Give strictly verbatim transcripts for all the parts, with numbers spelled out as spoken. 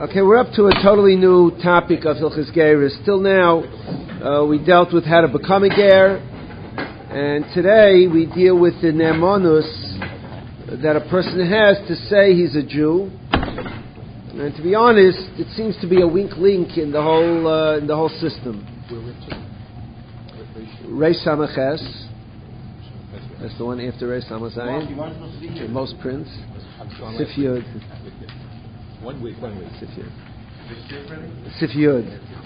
Okay, we're up to a totally new topic of Hilchos Geirus. Till now, uh, we dealt with how to become a ger, and today we deal with the ne'emanus that a person has to say he's a Jew. And to be honest, it seems to be a weak link in the whole uh, in the whole system. Reish Samaches. That's the one after Reish Samazayin. Most prints. Sif Yud. One week, one week. Sif Yud. Sif Yud.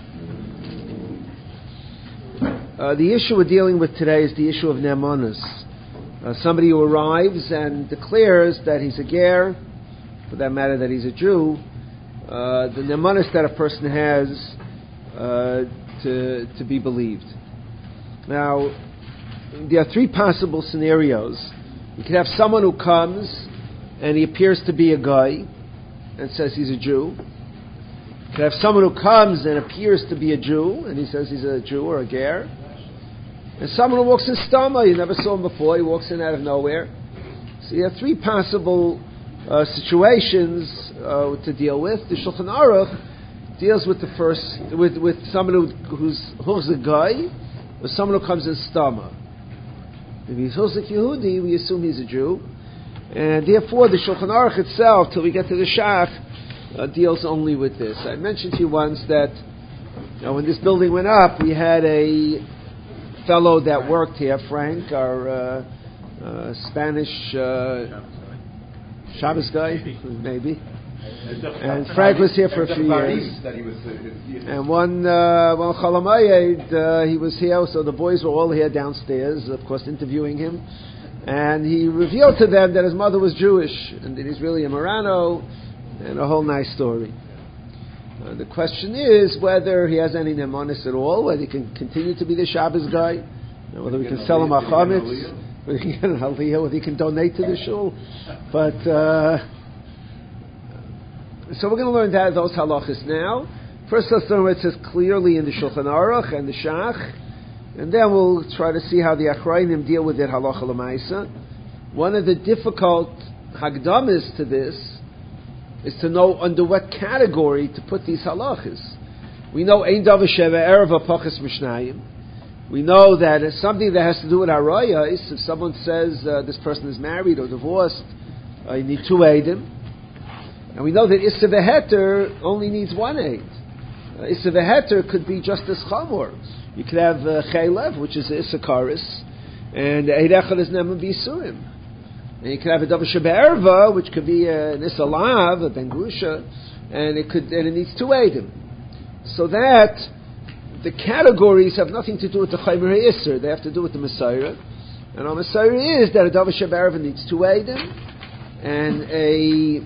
Uh, the issue we're dealing with today is the issue of ne'emanus. Uh, somebody who arrives and declares that he's a ger, for that matter that he's a Jew, uh, the ne'emanus that a person has uh, to to be believed. Now, there are three possible scenarios. You could have someone who comes and he appears to be a guy and says he's a Jew. You could have someone who comes and appears to be a Jew and he says he's a Jew or a ger. And someone who walks in stama, you never saw him before, he walks in out of nowhere. So you have three possible uh, situations uh, to deal with. The Shulchan Aruch deals with the first, with, with someone who, who's, who's a guy, or someone who comes in stama. If he's Husik Yehudi, we assume he's a Jew. And therefore, the Shulchan Aruch itself, till we get to the Shach, uh, deals only with this. I mentioned to you once that you know, when this building went up, we had a fellow that worked here, Frank, our uh, uh, Spanish uh, Shabbos guy, maybe. And Frank was here for a few years. And one uh, one Chalamayed, uh, he was here, so the boys were all here downstairs, of course, interviewing him. And he revealed to them that his mother was Jewish, and that he's really a Marano, and a whole nice story. Uh, the question is whether he has any ne'emanus at all, whether he can continue to be the Shabbos guy, you know, whether we can sell him a chametz, whether he can get an aliyah, whether he can donate to the shul. But, uh, so we're going to learn that, those halachas now. First, let's learn what it says clearly in the Shulchan Aruch and the Shach. And then we'll try to see how the Achrayim deal with it halacha l'maisa. One of the difficult hagdamas to this is to know under what category to put these halachas. We know ein davar sheva erev hapachas mishnayim. We know that it's something that has to do with arayos. If someone says uh, this person is married or divorced, uh, you need two eidim. And we know that Issa v'heter only needs one eid. Uh, Issa v'heter could be just as chamor. You could have uh, Chaylev, which is Issakaris, and Eid Echad is Neman B'Yisurim. And you could have a Davar Sheba'erva, which could be uh, an Issalav, a Ben Grusha, and it could, and it needs two Eidim. So that the categories have nothing to do with the Chaymer HaYisr, they have to do with the Messiah. And our Messiah is that a Davar Sheba'erva needs two Eidim, and a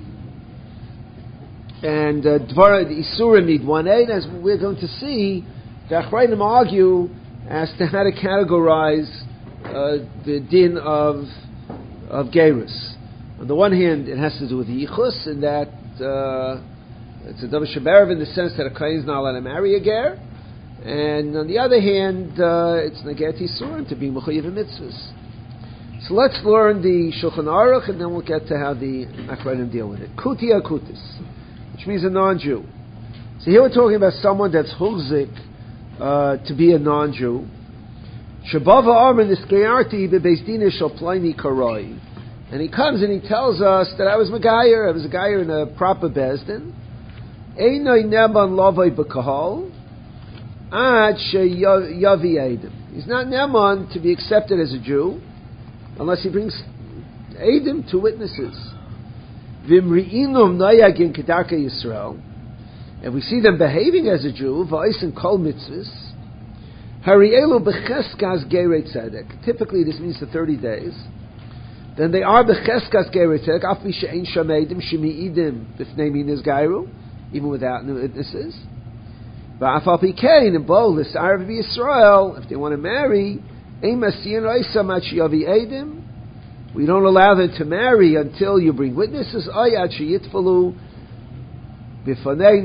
and uh, Dvar Isurim need one Eid, as we're going to see. The Achrayim argue as to how to categorize uh, the din of of Geirus. On the one hand, it has to do with the Yichus, in that uh, it's a Davar Sheba'erva in the sense that a Kohen is not allowed to marry a Ger, and on the other hand, uh, it's Neget Yisurim to be Mechuyev Mitzvahs. So let's learn the Shulchan Aruch, and then we'll get to how the Achrayim deal with it. Kuti Akutis, which means a non-Jew. So here we're talking about someone that's Hulzik, Uh, to be a non-Jew. Shabava Armin Iskayarti Bebezdina Shalplaini Karoi. And he comes and he tells us that I was Magayer, I was a guy in a proper Bezdin. Einoi Neman Lavai Bakahal Ad Yavi Eidim. He's not Neman to be accepted as a Jew unless he brings Eidim, two witnesses. Vimri'inum Nayagin Kedarka Yisrael. And we see them behaving as a Jew, v'ais and kol mitzvahs. Harielu b'cheskas gerei tzedek. Typically, this means the thirty days. Then they are b'cheskas gerei tzedek. Af mi she'ein shamedim shemi'idim b'fnei minas gairu, even without witnesses. V'af al pikein and bo l'sar v'Yisrael, if they want to marry, ein masiyin oisa mat she'yavi edim. We don't allow them to marry until you bring witnesses. Ayat she'yitfalu. So someone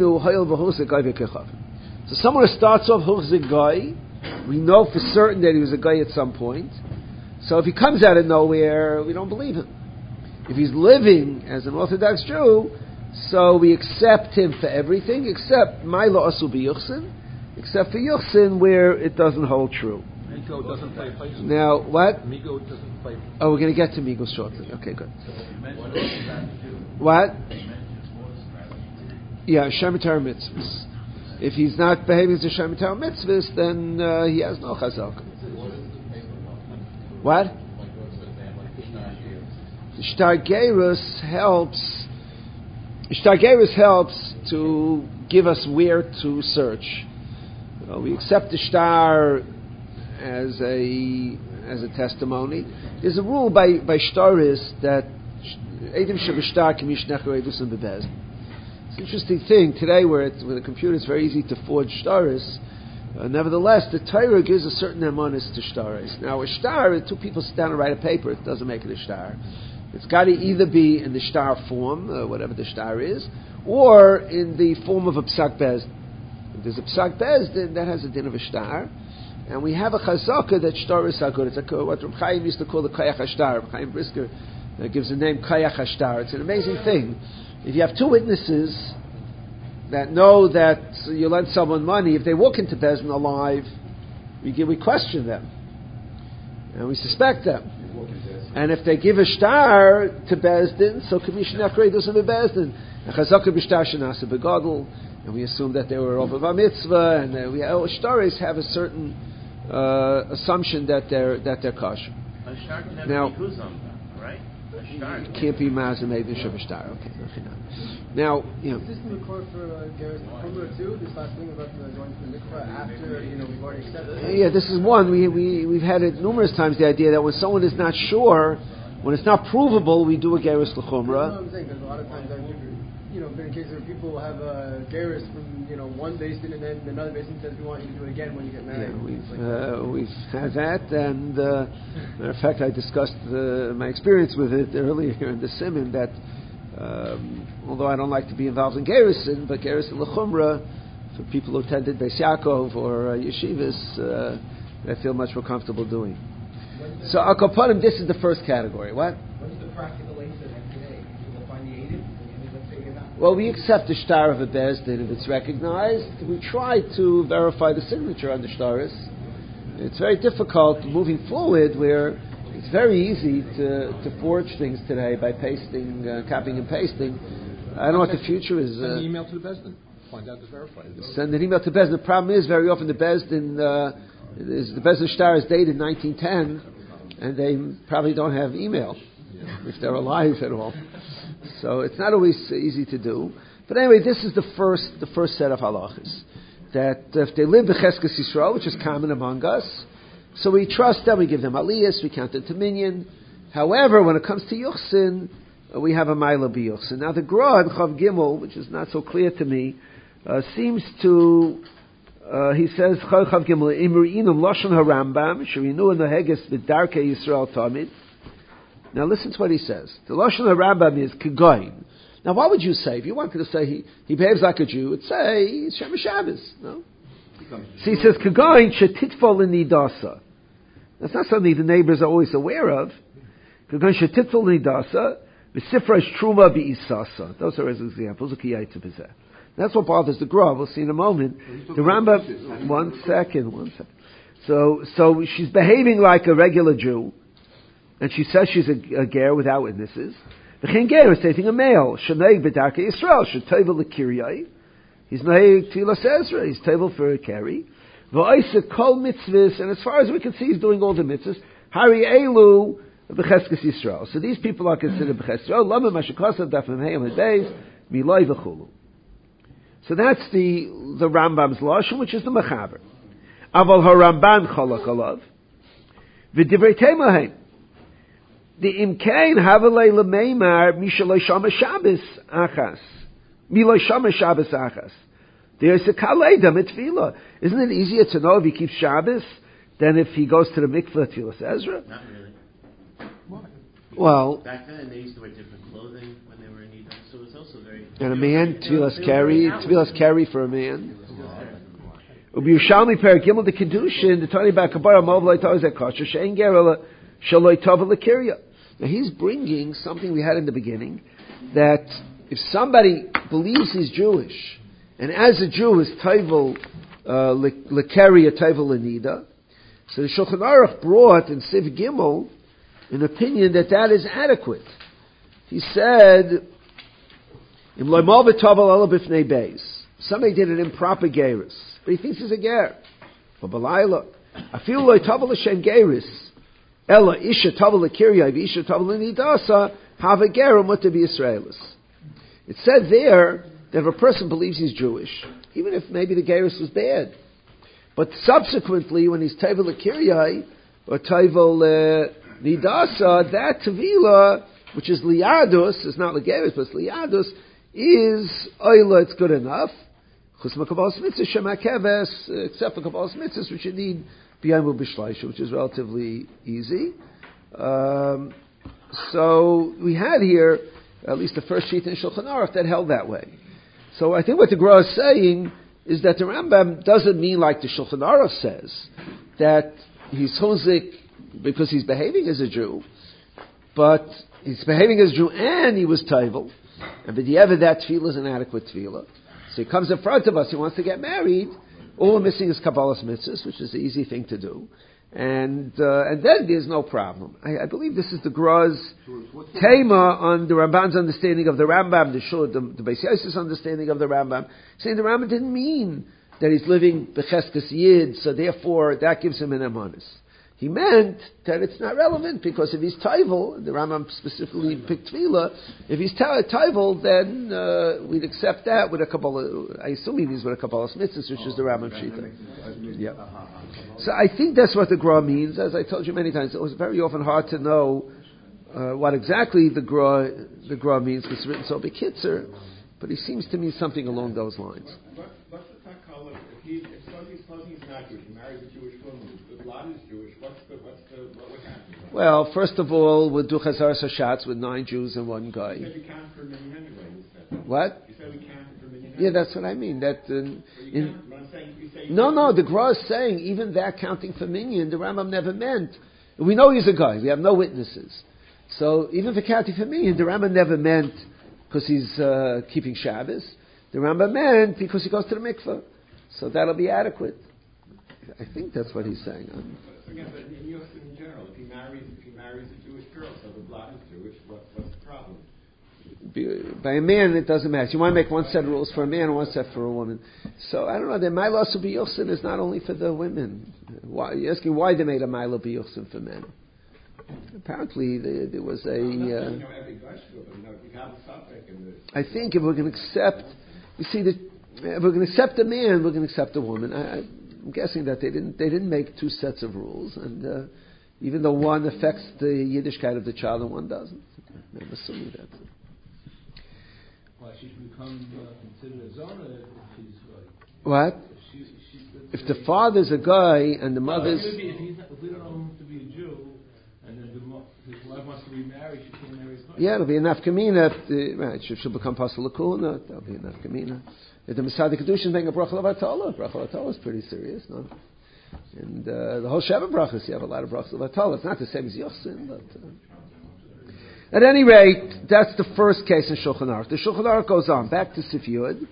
who starts off Hulzik guy, we know for certain that he was a guy at some point. So if he comes out of nowhere, we don't believe him. If he's living as an Orthodox Jew, So we accept him for everything, except Maila Asu B'Yuchsin, except for Yuchsin where it doesn't hold true. Migo doesn't play a place. Now, what? Migo doesn't play. Oh, we're going to get to Migo shortly. Okay, good. What? Yeah, Shemitah mitzvahs. If he's not behaving as a Shemitah mitzvahs, then uh, he has no chazak. What? The Shtar Gerus helps. Shtar Gerus helps to give us where to search. Uh, we accept the Shtar as a as a testimony. There's a rule by by Shtaris that Eidim Shebishtar K'mishnech Reidusim Bebez. It's an interesting thing today, where it's, with a computer, it's very easy to forge Shtaris. Uh, nevertheless, the Torah gives a certain emunis to Shtaris. Now, a Shtar, two people sit down and write a paper. It doesn't make it a Shtar. It's got to either be in the Shtar form, uh, whatever the Shtar is, or in the form of a Psak Bezdin. If there's a Psak Bezdin, that has a din of a Shtar. And we have a chazaka that Shtaris are good. It's like what Reb Chaim used to call the Kayach HaShtar. Reb Chaim Brisker uh, gives the name Kayach HaShtar. It's an amazing thing. If you have two witnesses that know that you lent someone money, if they walk into Bezdin alive, we give, we question them. And we suspect them. And if they give a shtar to Bezdin, so K'mishnech Reidusim Bezdin. And Chazaka B'shtar Shenasa Begadol. And we assume that they were over a mitzvah, and uh, we oh, shtaris have a certain uh, assumption that they're that they're kosher. A shtar can have now, a kuzam, right? A shtar can't be mazim maybe shav shtar. Okay, now you know. Is this the court for uh, Gareth Kumra too? This last thing about the going to the mikvah after you know we've already accepted it? Yeah, this is one we we we've had it numerous times. The idea that when someone is not sure, when it's not provable, we do a gerus l'chumra. That's what I'm saying, because a lot of times I've you know been in cases where people have a gerus from you know one basin and then another basin says we want you to do it again when you get married. Yeah, we've uh, we've had that, and uh, matter of fact, I discussed uh, my experience with it earlier here in the Siman that. Um, although I don't like to be involved in Gerison, but Gerison L'chumra, for people who attended Beis Yaakov or uh, yeshivas, uh, I feel much more comfortable doing. So Al Kapanim, this is the first category. What? What is the practical answer then today? You will find the Eidim, and you will figure it out. Well, we accept the shtar of a bezdin if it's recognized. We try to verify the signature on the shtaris. It's very difficult moving forward where it's very easy to, to forge things today by pasting, uh, copying and pasting. I don't know what the future is. Send uh, an email to the Bezdin. Find out it's verified. Send an email to Bezdin. The problem is, very often the Bezdin, uh, is, the Bezdin Shtar is dated nineteen ten, and they probably don't have email, yeah. if they're alive at all. So it's not always easy to do. But anyway, this is the first the first set of halachas. That if they live b'cheskas Yisrael, which is common among us, so we trust them, we give them aliyas, we count them to minyan. However, when it comes to Yuchsin, uh, we have a Maila b'Yuchsin. Now the Gra in Chav Gimel, which is not so clear to me, uh, seems to, uh, he says, Chav Gimel, Imru'inum Lashon HaRambam, Shirinu in the Heges V'darke Yisrael Tamid. Now listen to what he says. The Lashon HaRambam is Kegoin. Now what would you say? If you wanted to say he, he behaves like a Jew, it'd say, he's Shem Shabbos, no? So he says, Kegoin Shetitfol Nidasa. That's not something the neighbors are always aware of. Kegoin Shetitfol Nidasa, V'sifra Truma B'isasa. Those are his examples. That's what bothers the Gra. We'll see in a moment. The Rambam, one second, one second. So, so she's behaving like a regular Jew, and she says she's a, a ger without witnesses. The Chen ger is taking a male. Shanei B'darke Yisrael. Shetayvel L'kiryai. He's naig Tfilas Ezra. He's table for a carry. V'oisa kol mitzvahs, and as far as we can see, he's doing all the mitzvahs. Hari elu b'cheskes Yisrael. So these people are considered b'cheskes Yisrael. Lama mashikosav dafim heyam hadays miloi v'chulu. So that's the the Rambam's lashon, which is the mechaber. Aval haRamban chalak alav v'divrei teimahem. The imkain havalei lemeimar mishaloi shama Shabbos achas. Miloi shama Shabbos achas. There's a kaleda mitfila. Isn't it easier to know if he keeps Shabbos than if he goes to the mikveh Tfilas Ezra? Not really. Why? Well, back then they used to wear different clothing when they were in Edom, so it's also very. And a man Tfilas carry, Tfilas carry for a man. Ubi Yerushalmi Paragimel the Kedushin the Tani Bakabara Movlei Tazek Kosher Shein Gerela Shaloi Tova L'Kirya. Now he's bringing something we had in the beginning that if somebody believes he's Jewish, and as a Jew is Taivel Lekeri, a Taivel Lenida, so the Shulchan Aruch brought in Siv Gimel an opinion that that is adequate. He said, Im loimal v'tavel ela b'fnei beis. Somebody did an improper gerus, but he thinks he's a ger. But b'layla, afil loy tavel l'shem gerus, ela isha tavel l'kiryai v'isha tavel l'nidasa, have a ger mutter b'Yisraelis. It said there that if a person believes he's Jewish, even if maybe the gerus was bad, but subsequently when he's tavel l'kiryai or tavel l'nidasa, that tevila, which is liadus, is not l'gerus, but it's liadus, is oila, it's good enough. Except for Kabbalas mitzvahs, which you need b'yayim u'b'shleisha, which is relatively easy. Um, so we had here at least the first sheet in Shulchan Aruch that held that way. So I think what the Gra is saying is that the Rambam doesn't mean like the Shulchan Aruch says, that he's chozik because he's behaving as a Jew, but he's behaving as a Jew and he was taivel, and b'di'evet that tefillah is an adequate tefillah. So he comes in front of us, he wants to get married, all we're missing is Kabbalas mitzvahs, which is the easy thing to do. And uh, and then there's no problem. I, I believe this is the Gra's tema on the Ramban's understanding of the Rambam, the Shul, the, the Beis Yosef's understanding of the Rambam, saying the Rambam didn't mean that he's living b'cheskes yid, so therefore that gives him an emunis. He meant that it's not relevant because if he's taivel, the Rambam specifically picked tefillah, if he's taivel, then uh, we'd accept that with a Kabbalah. I assume he means with a Kabbalas mitzvahs, which is the Rambam shita. Yeah. So I think that's what the Gra means. As I told you many times, it was very often hard to know uh, what exactly the Gra the Gra means because it's written so bekitzer, but he seems to mean something along those lines. What, what's the takala if he if somebody's supposing he's not Jewish, he marries a Jewish woman, the blood is Jewish? What's the what's the what would happen? Well, first of all, we'll do Chazar Sashatz with nine Jews and one guy. You said we can't for a minyan anyway. You said. What? You said we can't for a minyan. Yeah, that's what I mean. That uh, in, I'm saying, you say no, no, the Gra is saying even that counting for minyan, the Rambam never meant. We know he's a guy. We have no witnesses. So even for counting for minyan, the Rambam never meant because he's uh, keeping Shabbos. The Rambam meant because he goes to the mikveh. So that'll be adequate. I think that's what he's saying. Um, Again, but in U S in general, if he marries if he marries a Jewish girl, so the blood is Jewish, what, what's the problem? By a man, it doesn't matter. You want to make one set of rules for a man and one set for a woman. So I don't know. The Mila Subiyuchsin is not only for the women. Why, you're asking why they made a Mila Biyuchsin for men. Apparently, there, there was a. Uh, I think if we're going to accept, you see, the, if we're going to accept a man, we're going to accept a woman. I, I'm guessing that they didn't. They didn't make two sets of rules, and uh, even though one affects the Yiddishkeit of the child and one doesn't, I'm assuming that. Well, she should become uh, considered a zona if she's like. What? If, she, she's, if the father's a guy and the mother's. Well, if, if, he's not, if we don't know him to be a Jew, and then the, his wife wants to remarry, she can't marry his wife. Yeah, it'll be enough kamina. Right, she should become pasal lakuna. That'll be enough kamina. If the Masada Kedushin being a bracha levatala, bracha levatala is pretty serious, no? And uh, the whole Sheva brachas, you have a lot of brachas levatala. It's not the same as Yochsin, but. Uh, At any rate, that's the first case in Shulchan Aruch. The Shulchan Aruch goes on. Back to Sif Yud.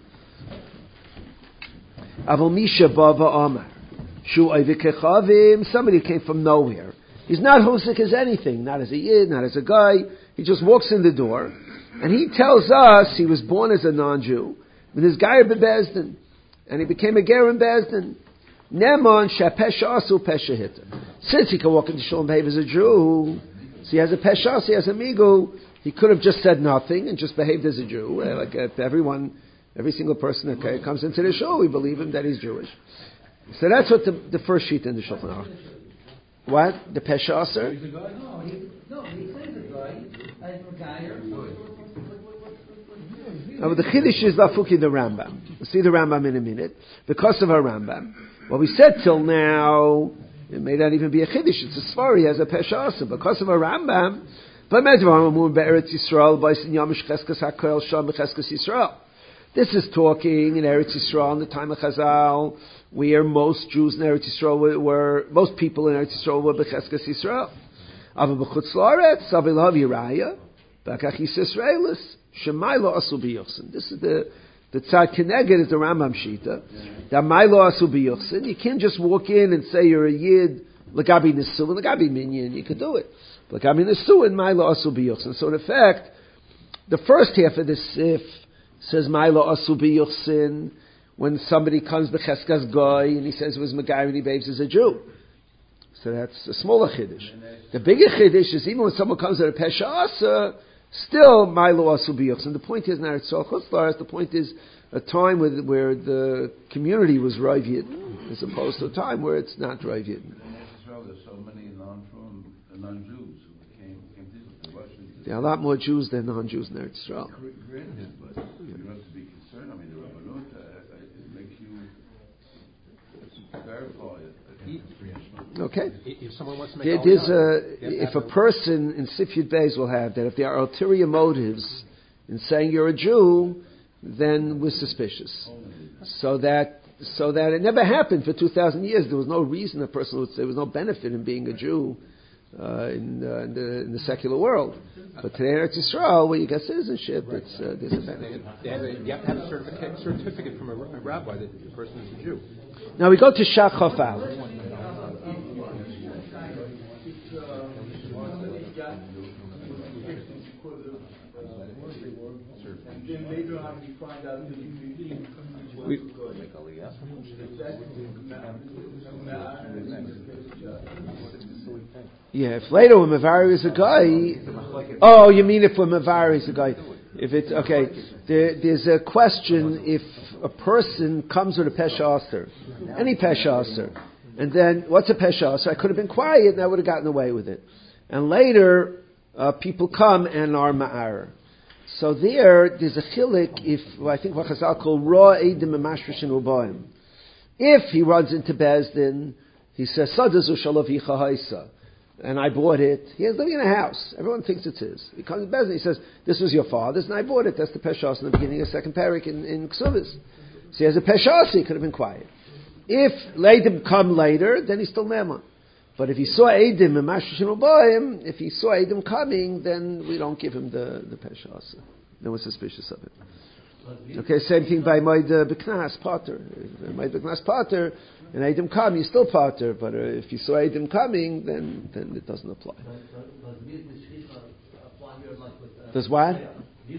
Avol Misha Bava Amar. Shu Ayvikechavim. Somebody came from nowhere. He's not hosik as anything. Not as a yid, not as a guy. He just walks in the door. And he tells us he was born as a non-Jew. With his guy Bebezdin. And he became a ger in Bezdin. Neman Shapesha Asu Pesha Hitta. Since he can walk into Shul and behave as a Jew, so he has a peshas, he has a migu. He could have just said nothing and just behaved as a Jew. Uh, like if everyone, every single person that okay, comes into the shul, we believe him that he's Jewish. So that's what the, the first sheet in the Shulchan Aruch. What? The peshaser? He's a guy? No, he, no, he claims a guy. As a guy. Now, the Chiddush is Lafuki the Rambam. We'll see the Rambam in a minute. Because of our Rambam. What we said till now, it may not even be a Chiddush. It's a Sfari as a Peshasa. Because of a Rambam, this is talking in Eretz Yisrael in the time of Chazal, where most Jews in Eretz Yisrael were, were most people in Eretz Yisrael were Becheskes Yisrael. Bakachis Yisraelis, Shemailo Asu B'Yochsin. This is the, the Tzad Keneged is the Rambam Shita. That Mailo Asu B'Yochsin. You can't just walk in and say you're a Yid, L'gabi Nesuin, L'gabi Minyan, you could do it. L'gabi Nesuin, Mailo Asu B'Yochsin. So in effect, the first half of the Sif says Mailo Asu B'Yochsin when somebody comes B'Cheskas Goy and he says it was Megayer and he behaves as a Jew. So that's a smaller Chiddush. The bigger Chiddush is even when someone comes at a Pesha Asa, still Mailo Asu B'Yochsin. The point is not Tzol Chutzlaris, the point is a time where, where the community was Rav Yidden as opposed to a time where it's not Rav Yidden. There's so many non-Jews who came, came to the Russians. There are a lot more Jews than non-Jews in Eretz Yisrael. Granted, but you have to be concerned. I mean, the Rabbanut, uh, it makes you verify it. Okay. If someone wants to make there, there's a, if a person in Sifyud Beis will have that, if there are ulterior motives in saying you're a Jew, then we're suspicious. So that so that it never happened for two thousand years. There was no reason a person would say there was no benefit in being a Jew uh, in, uh, in, the, in the secular world. But today in Eretz Yisrael, where you get citizenship, it's, uh, there's a benefit. They have a, you have to have a certificate, certificate from a, a rabbi that the person is a Jew. Now we go to Shach Chof Aleph. Then later on we find out that We, yeah, if later when Mavari is a guy, oh, you mean if when Mavari is a guy? If it's okay, there, there's a question if a person comes with a pesha aser, any pesha aser, and then what's a pesha aser? I could have been quiet and I would have gotten away with it. And later, uh, people come and are ma'ar. So there, there's a chilik if, well, I think what Chazal call raw eidim emashrishin ubayim. If he runs into Bezdin, he says, Sadazu shalavicha haisa, and I bought it. He is living in a house. Everyone thinks it's his. He comes to Bezdin, he says, this was your father's, and I bought it. That's the Peshas in the beginning of the second parak in, in Ksuvis. So he has a Peshas, he could have been quiet. If Leidim come later, then he's still Nema. But if he saw Eidim and Mashrishin Ubayim, if he saw Eidim coming, then we don't give him the, the Peshas. No one's suspicious of it. Okay, same thing by Moed B'Knas, Potter. Moed B'Knas, Potter, and Eidim come, you're still Potter. But uh, if you saw Eidim coming, then then it doesn't apply. Does what? Right?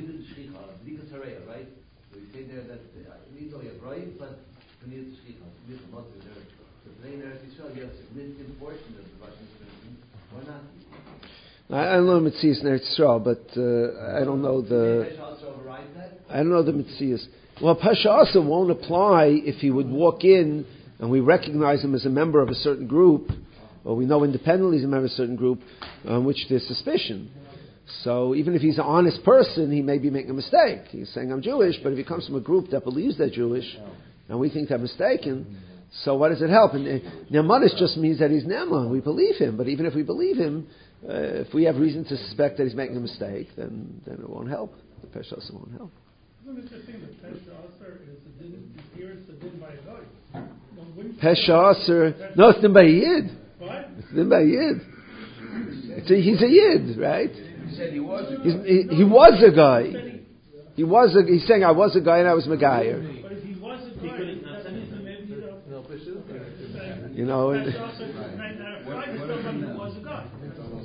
So you say there that it needs only a bright, but we need the shlicha. The plain Eretz Yisrael, you have a significant portion of the Russian citizens. Why not? I, I don't know the Metzias in Eretz Yisrael, but uh, I don't know the. I don't know the Metzias. Well, Pasha also won't apply if he would walk in and we recognize him as a member of a certain group, or we know independently he's a member of a certain group on which there's suspicion. So even if he's an honest person, he may be making a mistake. He's saying, I'm Jewish, but if he comes from a group that believes they're Jewish, and we think they're mistaken, so what does it help? And uh, Nemanis just means that he's Nema. We believe him, but even if we believe him, uh, if we have reason to suspect that he's making a mistake, then, then it won't help. The Pesha won't help. Isn't it interesting that Pesha Aser is a din, here it's a din by a guy? Pesha Aser, no, it's din by a Yid. What? It's din by a Yid. It's a, he's a Yid, right? He said he was a He's, he, he was a guy. He was a, he's saying I was a guy and I was Megayer. But if he was a guy, that means that maybe he don't. You know. Pesha Aser, Friday still was a guy.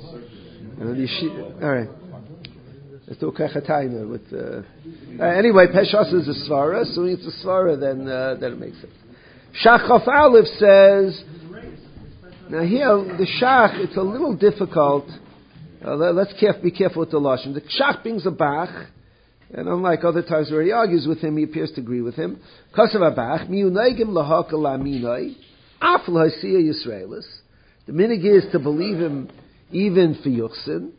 And then she, all right. Let's do a kachatayna with. Uh, uh, anyway, Peshas is a svara, so when it's a svara, then uh, then it makes sense. Shach Chof Aleph says. Now here, the Shach, it's a little difficult. Uh, let, let's caref- be careful with the lashon. The Shach brings a bach, and unlike other times where he argues with him, he appears to agree with him. Kasav abach miunaygim lahakal laminay af lahasiya Yisraelis. The minig is to believe him even for Yuchsin.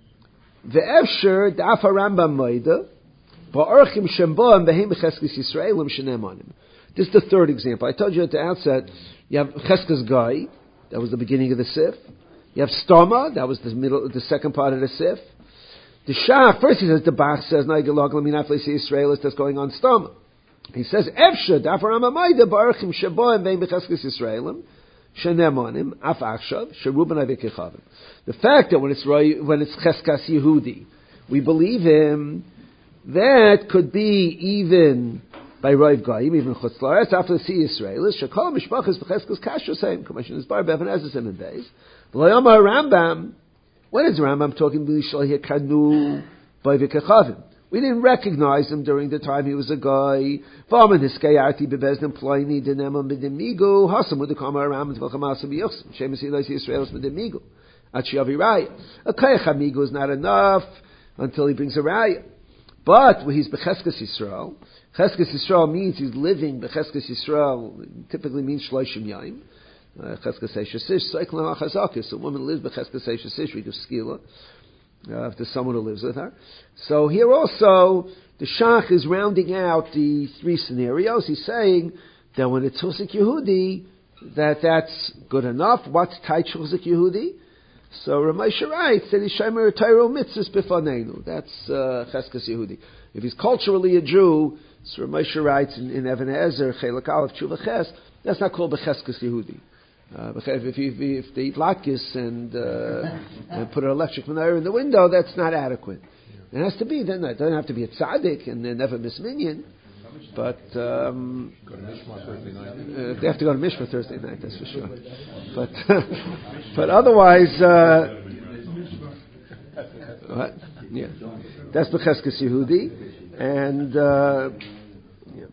Ve'efsher da'af Rambam Moida ba'archim shemboam behem b'cheskes Yisraelim shenemanim. This is the third example. I told you at the outset, you have Cheskes Gai, that was the beginning of the Sif. You have Stoma, that was the middle, the second part of the Sif. The Shach, first he says, the Bach says, Naigelog laminaf leisi Yisraelis, that's going on Stoma. He says, Efsher da'af Rambam Moida ba'archim shemboam behem b'cheskes Yisraelim shenemanim af achshav sheruban avekechavim. The fact that when it's when it's Cheskas Yehudi, we believe him, that could be even by Rav Goyim, even Chutz La'aretz, after the sea Yisraelis, Shekol Mishpachas B'cheskas Kasher Same, Commission is Bar Bevan Ezes and Beis. V'layomar Rambam, when is Rambam talking to Yisrael Kanu by V'kechavim? We didn't recognize him during the time he was a guy. V'aman Hiskayarti B'bezdin Ploini Dinema Midimigu, Hasam with the Kamar Rambam Tv'chamasam Yuchsim, Shemes Ilos Yisraelis Midimigu. Achiavi Raya. A Kayach Amigu is not enough until he brings a Raya. But when he's B'cheskas Yisrael, Cheskes Yisrael means he's living. B'cheskes Yisrael typically means Shloshim Yaim. Cheskes Eishasish, Seiklam HaChazakis. A woman lives B'cheskes Eishasish, we do skila, uh, if there's someone who lives with her. So here also, the Shach is rounding out the three scenarios. He's saying that when it's Husik Yehudi, that that's good enough. What's Tait Husik Yehudi? So Ramesha writes that he's Shemer Tairo Mitzvahs B'fanenu. That's uh, Cheskes Yehudi. If he's culturally a Jew, so Ramesha writes in, in Even Ezer, Chelak Aleph Tshuva Ches, that's not called B'cheskes Yehudi. Uh, if, if, if they eat latkes and, uh, and put an electric menorah in the window, that's not adequate. It has to be, then it doesn't have to be a tzaddik and they're never misminyan. But um, go to Mishma Thursday night. Uh, they have to go to Mishma Thursday night, that's for sure. But but otherwise, uh, what? Yeah, that's B'cheskes Yehudi, and uh, yeah.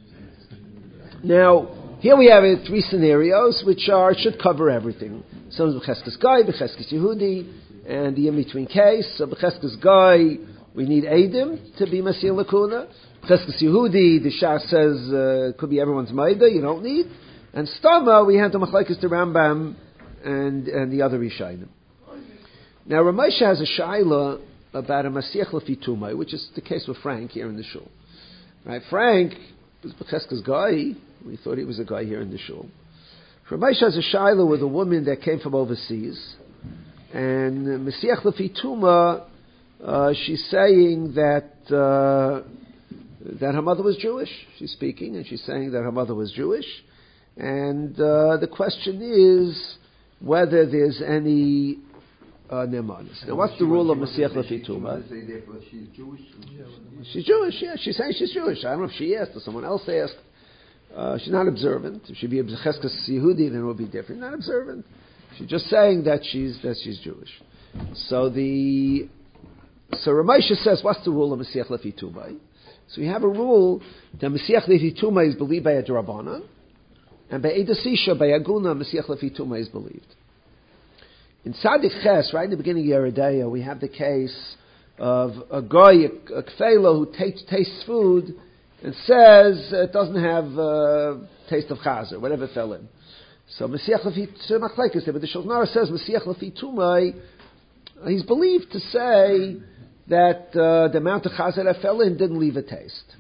Now here we have uh, three scenarios which are should cover everything. Some is B'cheskes Guy, B'cheskes Yehudi, and the in between case. So B'cheskes Guy, we need Eidim to be Masiya Lakuna. Cheskes Yehudi, the Shach says, uh, could be everyone's Maida, you don't need. And Stama, we have the Machlekes to Rambam and, and the other Rishayim. Now, Ramesha has a Shaila about a Masiach Lefi Tumai, which is the case with Frank here in the Shul. Right? Frank was Cheskes Guy. We thought he was a guy here in the Shul. Ramesha has a Shaila with a woman that came from overseas. And Masiach Lefi Tumah, uh, she's saying that, uh, that her mother was Jewish. She's speaking, and she's saying that her mother was Jewish. And uh, the question is whether there's any uh, nemanis. Now, what's the rule of Masiach Lefi Tumah? She's Jewish. She's Jewish, yeah. She's saying she's Jewish. I don't know if she asked or someone else asked. Uh, she's not observant. If she'd be a Cheskes Yehudi, then it would be different. Not observant. She's just saying that she's that she's Jewish. So the so Ramesha says, what's the rule of Masiach Lefi Tumah? So we have a rule that Masiach Lefi Tumah is believed by a Drabanan, and by Edasisha, by Aguna, Masiach Lefi Tumah is believed. In Tzadik Ches, right in the beginning of Yeridea, we have the case of a guy, a, a kfelo, who tastes, tastes food and says it doesn't have uh, taste of chazer, whatever fell in. So Masiach Lefi Tumah, but the Shulchan Aruch says Masiach Lefi Tumah, he's believed to say that uh, the amount of chazer that fell in didn't leave a taste.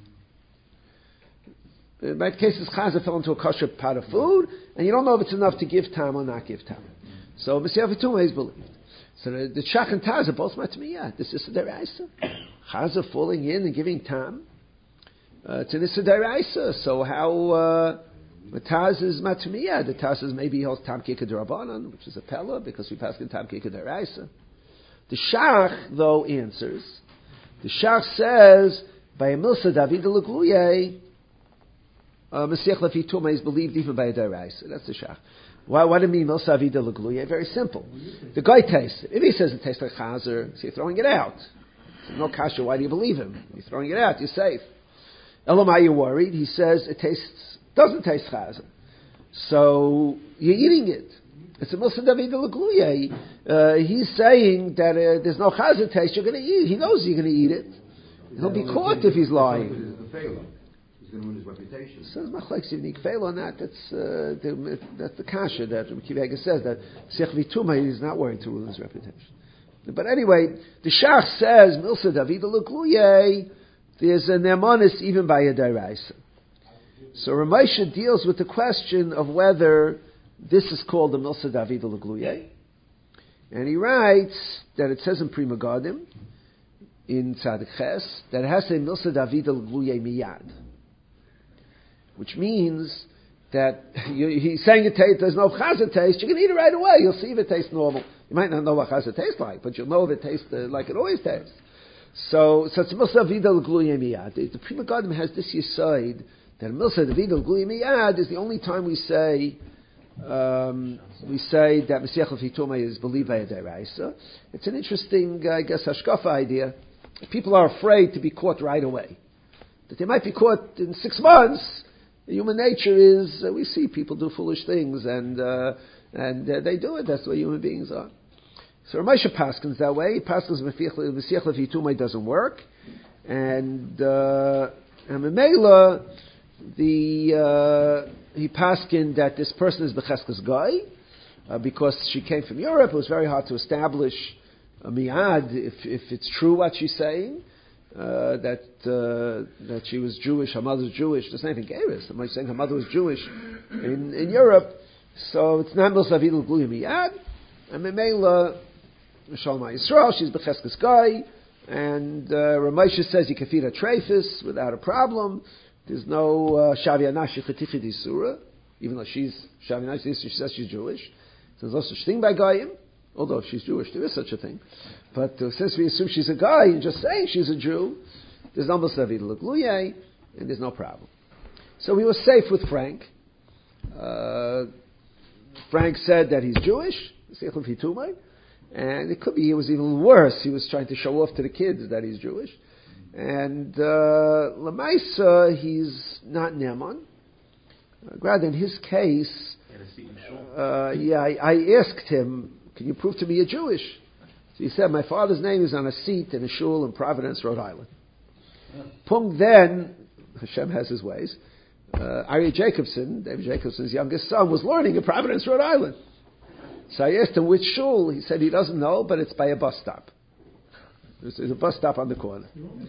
In my cases, chazer fell into a kosher pot of food, and you don't know if it's enough to give tam or not give tam. So Masiach Lefi Tumah is believed. So the, the Shach and Taz are both matmiyah. This is a deraisa. Chazer falling in and giving tam. Uh, it's an issa deraisa. So how uh, the Taz is matmiyah? The Taz says maybe he holds tam kika derabanan, which is a pella because we pass in tam kika deraisa. The Shach, though, answers. The Shach says, by a milsa David L'Gluye, Masiach Lefi Tumah is believed even by a deraisa. That's the Shach. Why, what do you mean milsa David L'Gluye? Very simple. The guy tastes it. If he says it tastes like chazer, so you're throwing it out. So no kasha, why do you believe him? You're throwing it out, you're safe. Elamai, you're worried. He says it tastes, doesn't taste chazer. So you're eating it. It's a Milsa David L'Gluye. Uh, he's saying that uh, there's no chazer taste. You're going to eat it. He knows you're going to eat it. He'll be caught if he's lying. He's going to win his reputation. Says Machlekes Yivnik fail on that. That's uh, the, that's the kasha that Kiv Haga says that Masiach Lefi Tumah is not worried to ruin his reputation. But anyway, the Shach says Milsa David L'Gluye. There's a nemanis even by a deraisa. So Ramesha deals with the question of whether this is called the Milsa David L'Gluye. And he writes that it says in Pri Megadim, in Tzadik Ches, that it has to be Milsa David L'Gluye miyad. Which means that you, he's saying it tastes, there's no chazer taste, you can eat it right away, you'll see if it tastes normal. You might not know what chazer tastes like, but you'll know if it tastes uh, like it always tastes. So, so it's Milsa Vida L'Gluya Miyad. The Pri Megadim has this yesod that Milsa Vida L'Gluya Miyad is the only time we say um, we say that Mesiach L'Fitumah is believed by a deraisa. It's an interesting, uh, I guess, hashkafa idea. People are afraid to be caught right away. That they might be caught in six months. Human nature is, uh, we see people do foolish things, and uh, and uh, they do it. That's the way human beings are. So Ramesha Paskins that way. Paskins Mesiach L'Fitumah doesn't work, and uh, and Memela, the uh, he paskin that this person is Becheskas guy uh, because she came from Europe. It was very hard to establish a miad if if it's true what she's saying. Uh, that uh, that she was Jewish, her mother's Jewish. There's nothing Geras. Am I saying her mother was Jewish in, in Europe? So it's not Milsa Vida L'Gluya Miyad. And Memela, Shalom Yisrael, she's Becheskas guy, and uh, Ramesha says you can feed a treifus without a problem. There's no uh, Shavi Anashi Chatichi Disura, even though she's Shavi Anashi, she says she's Jewish. So there's no such thing by Goyim, although if she's Jewish, there is such a thing. But uh, since we assume she's a guy and just saying she's a Jew, there's no Milsa Vida L'Gluya, and there's no problem. So we were safe with Frank. Uh, Frank said that he's Jewish, and it could be it was even worse. He was trying to show off to the kids that he's Jewish. And uh, Lamaisa, he's not Neman. Uh, rather, in his case, uh, yeah, I, I asked him, can you prove to me you're Jewish? So he said, my father's name is on a seat in a shul in Providence, Rhode Island. Pung then, Hashem has his ways, uh, Aryeh Jacobson, David Jacobson's youngest son, was learning in Providence, Rhode Island. So I asked him which shul. He said he doesn't know, but it's by a bus stop. There's, there's a bus stop on the corner.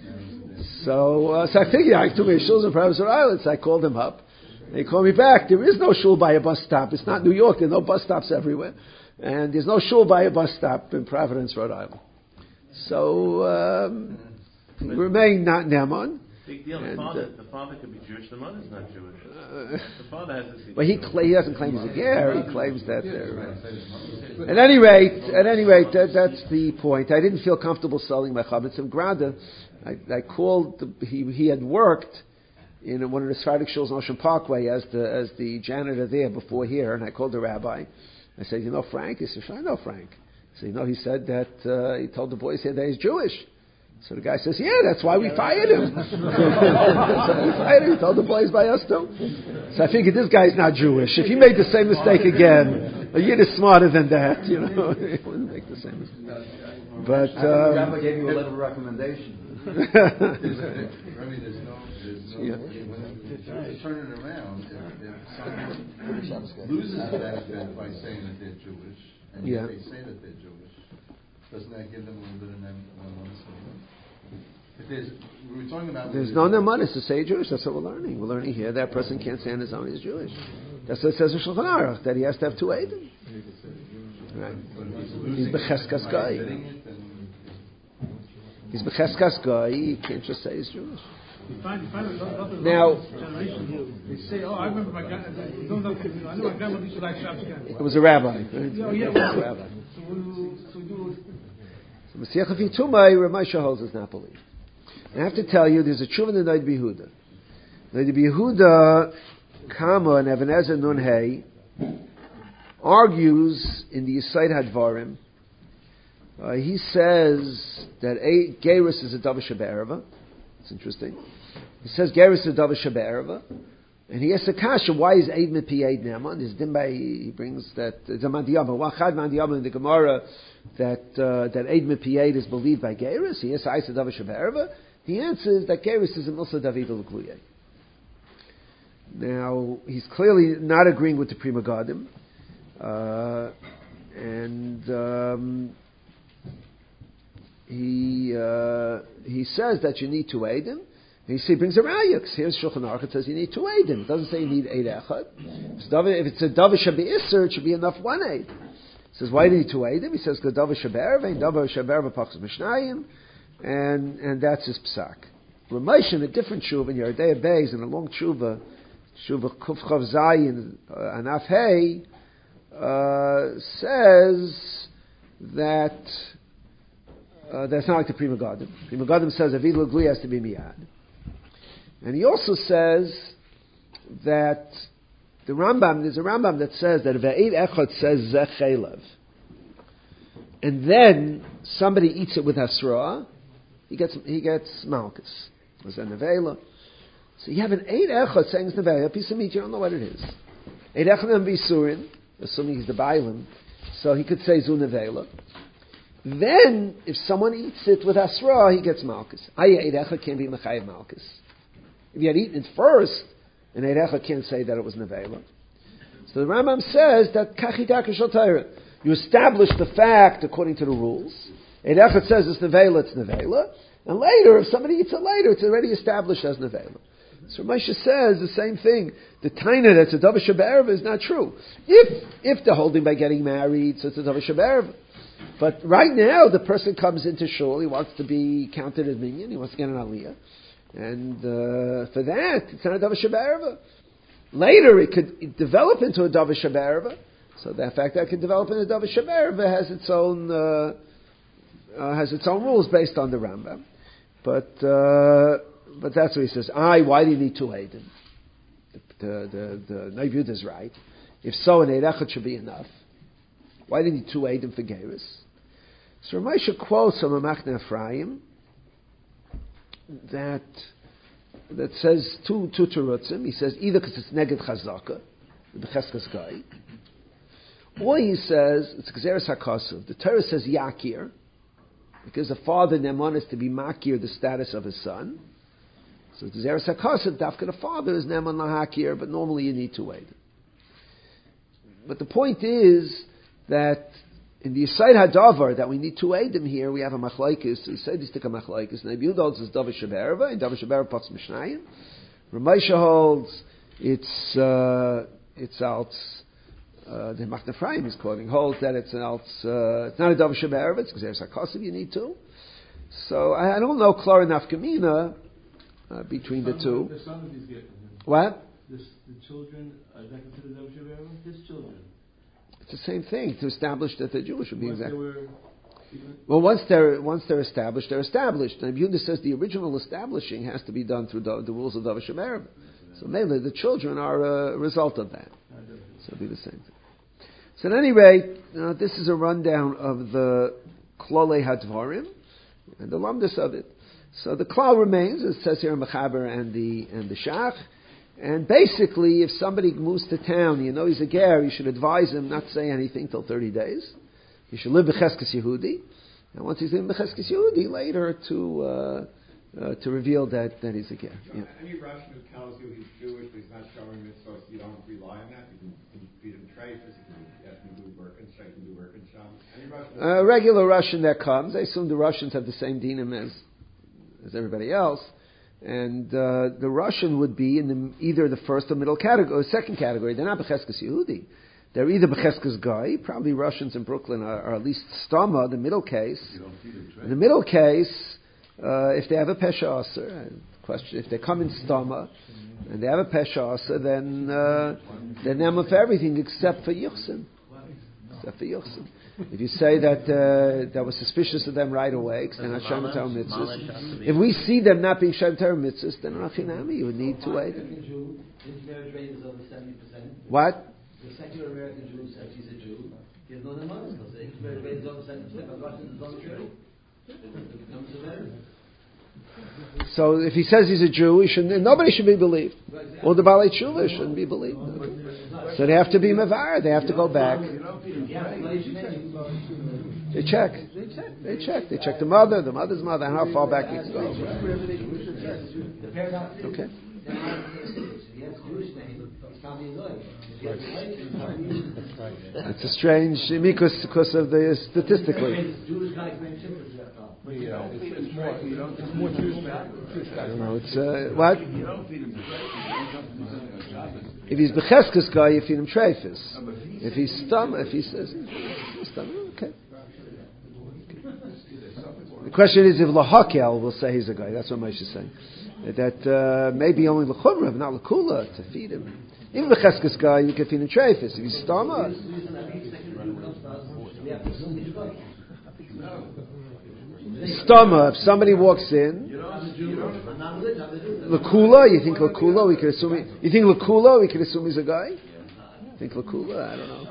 So, uh, so I figured I took me shuls in Providence, Rhode Island. So I called him up. And he called me back. There is no shul by a bus stop. It's not New York. There are no bus stops everywhere. And there's no shul by a bus stop in Providence, Rhode Island. So, um, he remained not Neman. Big deal. The and, father, uh, the father could be Jewish. The mother's not Jewish. Uh, the father has to see. Well, he, cl- he doesn't claim he's a ger. He claims that they're. Uh, at any rate, at any rate, that, that's the point. I didn't feel comfortable selling my chametz and grada. I, I called. The, he he had worked in one of the Sephardic shuls on Ocean Parkway as the as the janitor there before here, and I called the rabbi. I said, "You know Frank?" He said, "I know Frank." I said, "You know, he said that uh, he told the boys here that he's Jewish." So the guy says, "Yeah, that's why we fired him." That's why we fired him. He told the boys by us too. So I figured this guy's not Jewish. If he made the same mistake again, a yid is smarter than that, you know. He wouldn't make the same mistake. But I think um, the rabbi gave you a letter of recommendation. Rabbi, there's no, there's no. Yeah. When you turn it around, if, if someone loses the benefit by saying that they're Jewish, and yeah. yet they say that they're Jewish, doesn't that give them a little bit of them? If there's, we were talking about. There's no nemanis to say Jewish. That's what we're learning. We're learning here that person can't say on his own he's Jewish. That's what it says in Shulchan Aruch, that he has to have two Eidim. Right. He's becheskas guy. He's becheskas guy. He can't just say he's Jewish. You find, you find another Now, generation, they say, "Oh, I remember my God. I know my grandmother used to like Shabbat." it was a rabbi. Right? Yeah, yeah, it was a rabbi. So you, so you. So Mesiach L'Fitumah, Ramesha holds is not believed. I have to tell you, there's a tshuva in the Noid B'Yehuda. Noid B'Yehuda, Kama and Ebenezer Nun Hey, argues in the Yisayid Hadvarim. Uh, he says that a Gerus is a Davar Shebe'erva. It's interesting. He says Gerus is a Davar Shebe'erva. And he asks a kasha, why is Eid Mipi Eid Neman? His Dimba, he brings that, it's a Mandiyama, Wachad Mandiyama in the Gemara, that, uh, that Eid Mipi Eid is believed by Gerus. He asks, I said Davar Shebe'erva. The answer is that Gerus is a Milsa David L'Gluya. Now, he's clearly not agreeing with the Pri Megadim. Uh, and, um, he, uh, he says that you need two Eidim. He he brings a raya. Here's Shulchan Aruch. It says you need two eidim. It doesn't say you need eight echad. If it's a davar shebe'isser, it should be enough one eid. He says, why do you need two eidim? He says, because davar shebe'erva and davar shebe'erva pachas mishnayim, and and that's his psak. Ramesh in a different shuva in Yerdei Beis in a long shuva, shuva kuf chav zayin anaf hey, uh, says that uh, that's not like the Pri Megadim. Pri Megadim says Avid L'Gli has to be miyad. And he also says that the Rambam, there's a Rambam that says that Ve'ed Echad says Zeh Chelev. And then somebody eats it with Hasra, he gets he gets Malchus. Was that Nevela? So you have an Eid Echad saying it's Nevela, a piece of meat, you don't know what it is. Eid Echad and Bisurin, assuming he's the Bailim, so he could say Zu Nevela. Then, if someone eats it with Hasra, he gets Malchus. Aye, Eid Echad can't be Mechayev Malchus. If you had eaten it first, an Eid Echad can't say that it was Nevela. So the Rambam says that Kachidaka Shal Torah. You establish the fact according to the rules. Eid Echad says it's Nevela, it's Nevela. And later, if somebody eats it later, it's already established as Nevela. So Moshe says the same thing. The Taina that's a Dava Shebe'erva is not true. If if they're holding by getting married, so it's a Dava Shebe'erva. But right now, the person comes into shul, he wants to be counted as minyan, he wants to get an aliyah. And uh, for that, it's not a Dava Shebe'erva. Later, it could develop into a Dava Shebe'erva. So the fact that it can develop into a Dava Shebe'erva has its own uh, uh, has its own rules based on the Rambam. But uh, but that's what he says. I why do you need two Eidim? The the the, the Neiv is right. If so, an Eid Echad should be enough. Why do you need two Eidim for Geirus? So Ramesha quotes from a Machne Ephraim that that says two two terutzim. He says either because it's neged chazaka, the becheskas guy, or he says it's Gzeres HaKasuv. The Torah says Yakir, because the father Neman is to be makir the status of his son. So Gzeres HaKasuv, dafka the father is Neman lahakir, but normally you need two Eidim. But the point is that in the Yisayid HaDavar, that we need two Eidim here, we have a machlaikis. He said he's took a machlaikis. Neiv Yehuda holds is Dava Shebe'erva, and Dava Shebe'erva Potz Mishnayim. Ramesha holds it's uh, it's alts. Uh, the Machne Ephraim is quoting holds that it's an alts. Uh, it's not a Dava Shebe'erva. It's because there's Hakosiv you need two. So I, I don't know Klara Nafkamina uh, between the, the two. The son of these getting what? This, the children are that considered Dava Shebe'erva? His children. It's the same thing to establish that they're Jewish would be Once exactly. Were, well, once they're once they're established, they're established. And Yehuda says the original establishing has to be done through the, the rules of Dava Shebe'erva. So mainly the children are a result of that. So it'll be the same thing. So at any rate, uh, this is a rundown of the Klolei Hadvarim and the lumdus of it. So the klal remains, as it says here in Mechaber and the and the Shach. And basically, if somebody moves to town, you know he's a ger, you should advise him not to say anything till thirty days. He should live b'cheskes Yehudi. And once he's in b'cheskes Yehudi, later to uh, uh, to reveal that, that he's a ger. Yeah. Any Russian who tells you he's Jewish but he's not showing mitzvahs, you don't rely on that. You can, you can feed him treifas, you can ask him to do work and you can do work and Shabbos. Any Russian? A uh, regular Russian that comes, I assume the Russians have the same dinim as as everybody else. And uh, the Russian would be in the, either the first or middle category, or second category. They're not Becheskes Yehudi. They're either Becheskes Guy. Probably Russians in Brooklyn are, are at least Stama, the middle case. In the middle case, uh, if they have a Pesha Aser, question, if they come in Stama and they have a Pesha Aser, then uh, they're Nema for everything except for Yuchsin. Except for Yuchsin. If you say that uh, that was suspicious of them right away, because they're not Shem Torah mitzvahs. If we see them not being Shem Torah mitzvahs, then Rachinami, you would need to wait. His marriage rate is over seventy percent. What? The secular American Jew says she's a Jew. He has no nemanis because his marriage rate is over seventy percent. But Russian is not true. It becomes a marriage. So if he says he's a Jew, he shouldn't, nobody should be believed. Or the Balei Tshuva shouldn't be believed. So they have to be Mavar. They have to go back. They check. They check. They check the mother, the mother's mother, and how far back he can go. Okay. It's a strange because because of the statistically. You know, it's, it's more, you know, it's more Jewish guys. I don't know. It's uh, what? If he's becheskes guy, you feed him treifis. If he's stum, if he says he's stum, okay. The question is if lahakel will say he's a guy. That's what Moshe is saying. That uh, maybe only l'chumra, but not l'kula to feed him. Even becheskes guy, you can feed him treifis. If he's stum. Stama, if somebody walks in, Lakula, you think Lakula, we could assume, he, you think Lakula, we could assume he's a guy? You think Lakula? I don't know.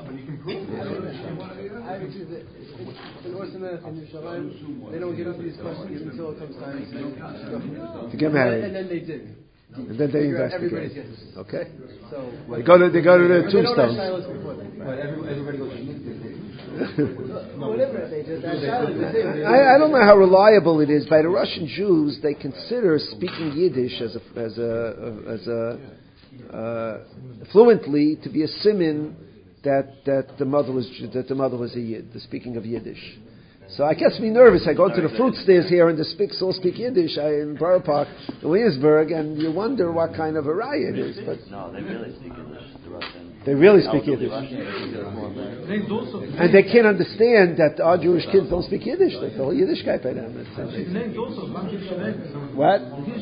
They don't get up to these questions until it comes time to get married. And then they dig. And then they investigate. Okay. So they go to they go to the tombstones. But everybody goes. Whatever they just. I, I don't know how reliable it is. By the Russian Jews, they consider speaking Yiddish as a as a as a uh, fluently to be a siman that that the mother was that the mother was a Yid. The speaking of Yiddish. So I gets me nervous. I go to the fruit stairs here and the speaks all speak Yiddish I, in Borough Park, in Williamsburg, and you wonder what kind of a raya it is. But no, they really speak Yiddish. The Russian. They really speak Yiddish. And they can't understand that our Jewish kids don't speak Yiddish. They call Yiddish guy by them. What?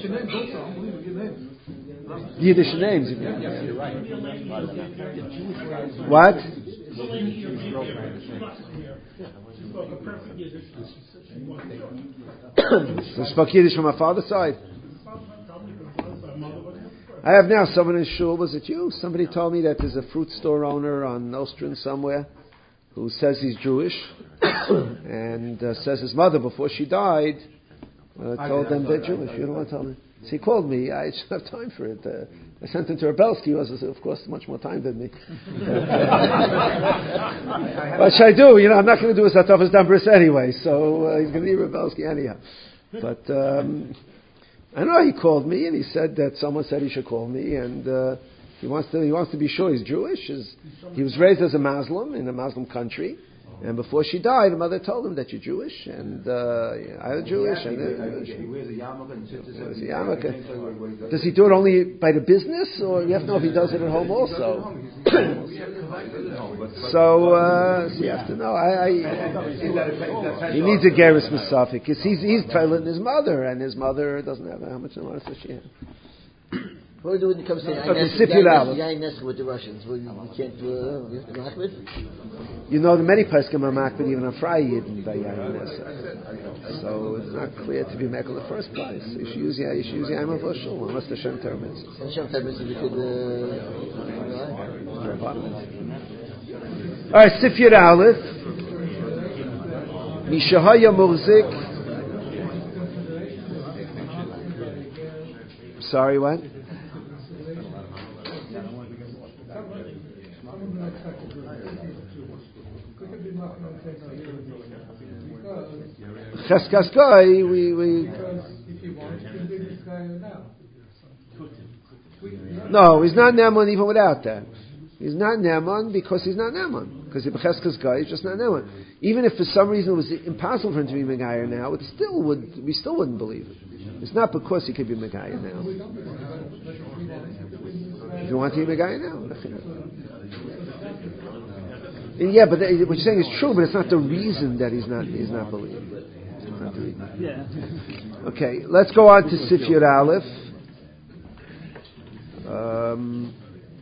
Yiddish names. What? So spoke Yiddish from my father's side. I have now someone in shul. Was it you? Somebody told me that there's a fruit store owner on Nostrand somewhere who says he's Jewish and uh, says his mother, before she died, uh, told them they're Jewish. You don't want to tell me? So he called me. I just don't have time for it. Uh, I sent him to Rebelsky. He was, of course, much more time than me. What should I do? You know, I'm not going to do a Satafas Dambris anyway, so uh, he's going to need Rebelsky anyhow. But um, I know he called me and he said that someone said he should call me, and uh, he wants to. He wants to be sure he's Jewish. His, he was raised as a Muslim in a Muslim country. And before she died, the mother told him that you're Jewish, and uh, I'm Jewish. And they're Jewish. He wears a yarmulke and sits wears a yarmulke. Does he do it only by the business, or you have to know if he does it at home also? so, uh, so you have to know. I, I, he needs a gerus masafik because he's he's toileting his mother, and his mother doesn't have how much money does she have? What do we do when it comes to Yain with the Russians? We, we can't do uh, we have to knock with? You know, the many poskim are makbid even on Friday Yidden by Yain Nesa. So it's not clear to be mekel in the first place. You should use you should use Yain Mavoshel unless the Shem Termitz. Shem Termitz we could. Uh, All right, Sifyat Aleph. Mishahaya Murzik. Sorry, what? Cheskas Goy, we, we... No, he's not Neman even without that. He's not Neman because he's not Neman. Because if Cheskas Goy, he's just not Neman. Even if for some reason it was impossible for him to be Megayer now, it still would, we still wouldn't believe it. It's not because he could be Megayer now. If you want to be Megayer now, yeah, but the, what you're saying is true, but it's not the reason that he's not he's not believing. Not the reason. Yeah. Okay, let's go on to Sifyat Aleph. Um,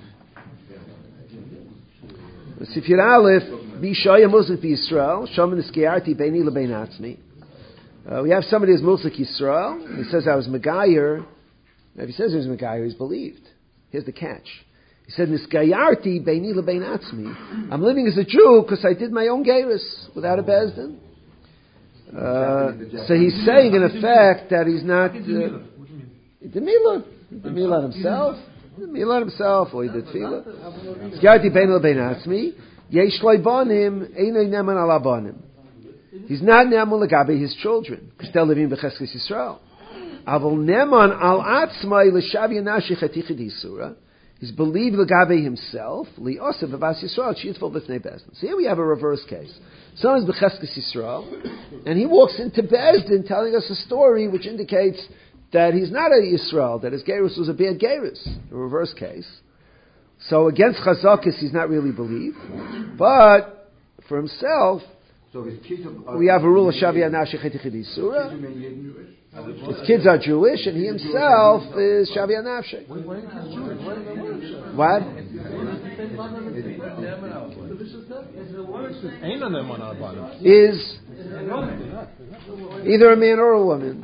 Sifyat Aleph, Bishaya Musik Yisrael, Shaman Eskiarti Beini Lebein Atzmi. We have somebody who's Musik Yisrael. He says I was Megayer. Now, if he says he was Megayer, he's believed. Here's the catch. He said, "Niskayarti beini lebein atzmi." I'm living as a Jew because I did my own gerus without a bezdin. Uh, so he's saying, in effect, that he's not. He did milah. He did milah himself. He did milah himself, or he did tefillah. Niskayarti beini lebein atzmi. Yesh leibanim einay neman alabanim. He's not neman legabe his children because they're living b'cheskes Yisrael. Avol neman al atzmai l'shavi nashi chatichid yisura. He's believed legabe himself. Li'osav avas Yisrael shitful b'fnei bezdin. So here we have a reverse case. Someone's b'cheskes Yisrael, and he walks into bezdin telling us a story which indicates that he's not a Yisrael, that his gerus was a bad gerus. A reverse case. So against chazakis, he's not really believed, but for himself, so his kids are, we have a rule of Shavi Anashi Chetichid Yisura. His kids are Jewish, and he himself is Shavi Anashi. What? Is Either a man or a woman.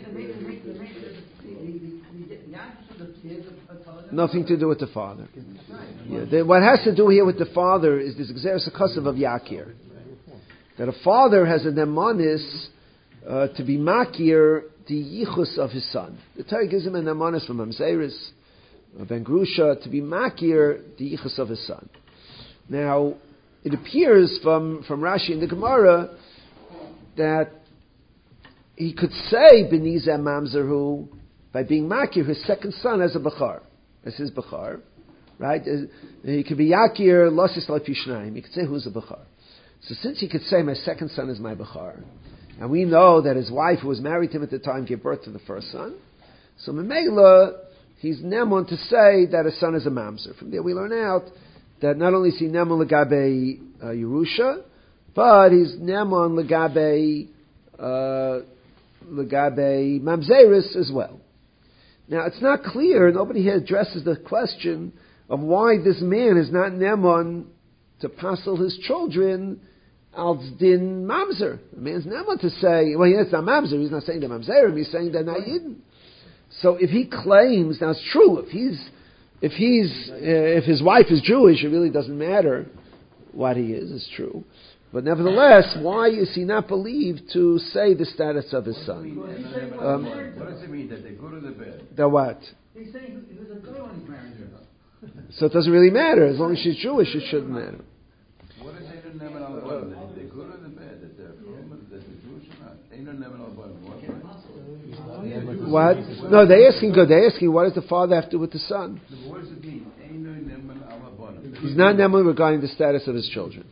Nothing to do with the father. Yeah, the, what has to do here with the father is this Xeris Akasav of Yakir. That a father has a nemanis uh, to be makir the yichus of his son. The Torah gives him a nemanis from Mamzeris, Ben Grusha, to be makir the yichus of his son. Now, it appears from, from Rashi in the Gemara that he could say Beniza Mamzerhu by being makir his second son as a Bachar, as his Bachar, right? He could be Yakir Losis Laipishnaim. He could say who's a Bachar. So since he could say my second son is my Bachar, and we know that his wife who was married to him at the time gave birth to the first son, so Memela, he's Nemon to say that his son is a Mamzer. From there we learn out that not only is he Nemon Legabe uh, Yerusha, but he's Nemon Legabe uh, Legabe Mamzeris as well. Now it's not clear, nobody here addresses the question of why this man is not Nemon to passel his children als din mamzer. The man's Nemon to say, well, it's not mamzer, he's not saying they're mamzerim, he's saying they're not yidden. So if he claims, now it's true, if he's, if he's, uh, if his wife is Jewish, it really doesn't matter what he is, it's true. But nevertheless, why is he not believed to say the status of his son? Um, what does it mean, that they go to the bed? The what? He's saying he was a girl when he's married her. So it doesn't really matter. As long as she's Jewish, it shouldn't matter. What is it in Neman al Bun? They go to the bed, that they're from, that they're Jewish or not? Ain't no Neman al Bun. What? No, they're asking good. They're asking, what does the father have to do with the son? What does it mean? Ain't no Neman al Bun. He's not Neman regarding the status of his children.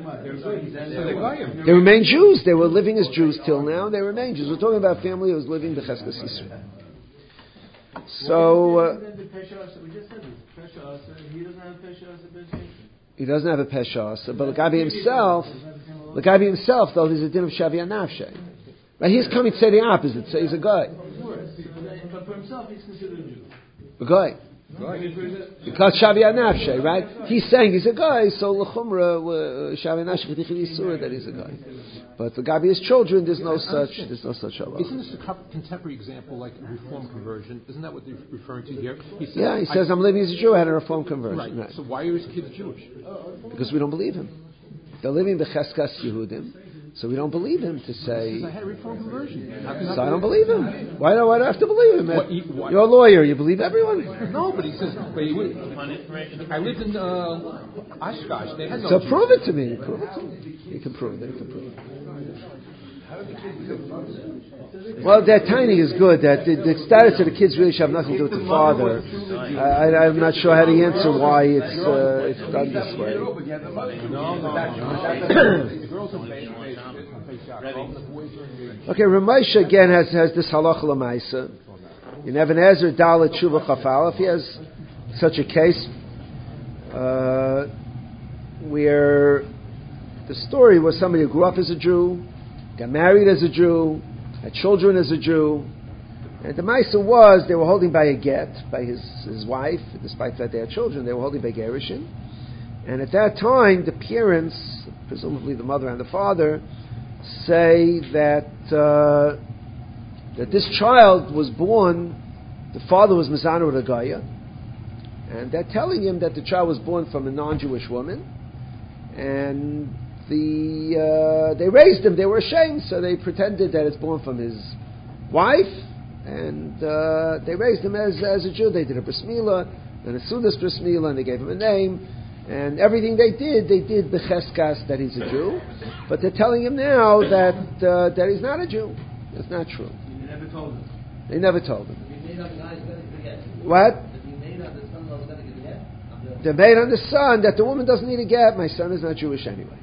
They remain Jews. They were living as Jews till now. They remain Jews. We're talking about a family who was living the Cheskas Yisrael. So uh, he doesn't have a Pesha, but Lagabi himself, Lagabi himself, though, there's a din of Shavia Nafshe. Right? He's coming to say the opposite. Say he's a guy. But for himself, he's considered a Jew. A guy. Because Shavia Nafshe, right? He's saying he's a guy, so L'chumra, Shavia Nafshe, that he's a guy. But for Gabi's children, there's no such, there's no such Allah. Isn't this a contemporary example, like a reform conversion? Isn't that what they're referring to here? He says, yeah, he says, I'm living as a Jew, I had a reform conversion. Right. right. So why are his kids Jewish? Because we don't believe him. They're living the Cheskas Yehudim. So we don't believe him to say. I had a reform conversion. So I don't believe him. Why do, why do I have to believe him? What, you, what? You're a lawyer. You believe everyone? No, but he says. But he, I lived in uh, Oshkosh. They had no so Jews. prove it to me. Prove it to me. You can prove it. You can prove it. Well, that tiny is good. That the, the status of the kids really should have nothing to do with the father. I, I, I'm not sure how to answer why it's uh, it's done this way. Okay, Ramesha again has has this halacha l'maisa. In Even Ezer Dalet Tshuva Chafal, if he has such a case uh, where the story was somebody who grew up as a Jew, got married as a Jew, had children as a Jew, and the Maisa was they were holding by a get by his, his wife, despite that they had children, they were holding by Gerushin. And at that time, the parents, presumably the mother and the father, say that uh, that this child was born, the father was Mizana with a Gaya, and they're telling him that the child was born from a non-Jewish woman, and The, uh, they raised him, they were ashamed, so they pretended that it's born from his wife, and uh, they raised him as, as a Jew. They did a bris milah, and a sudas bris milah, and they gave him a name, and everything they did, they did b'cheskas that he's a Jew, but they're telling him now that uh, that he's not a Jew. That's not true. You never told him. They never told him. What? They made on the son that the woman doesn't need a get. My son is not Jewish anyway.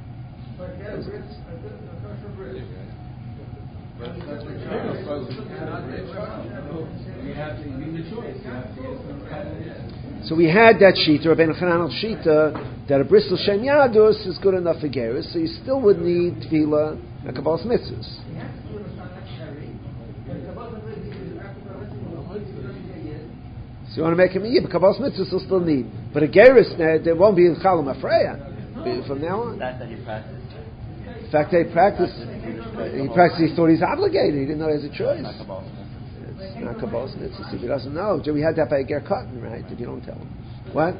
So we had that shita, Rabbeinu Chanan al shita, that a bris l'shem yadus is good enough for gerus, so you still would need tefillah and kabbalas mitzvahs. So you want to make him a yid, but kabbalas mitzvahs will still need. But a gerus, there won't be in chalom afreya from now on. That's that you practice. In fact, they practice. he practically thought he's obligated. He didn't know he has a choice. It's not Kabbalah's mitzvah if he doesn't know. We had that by a ger cotton, right? If you don't tell him. What?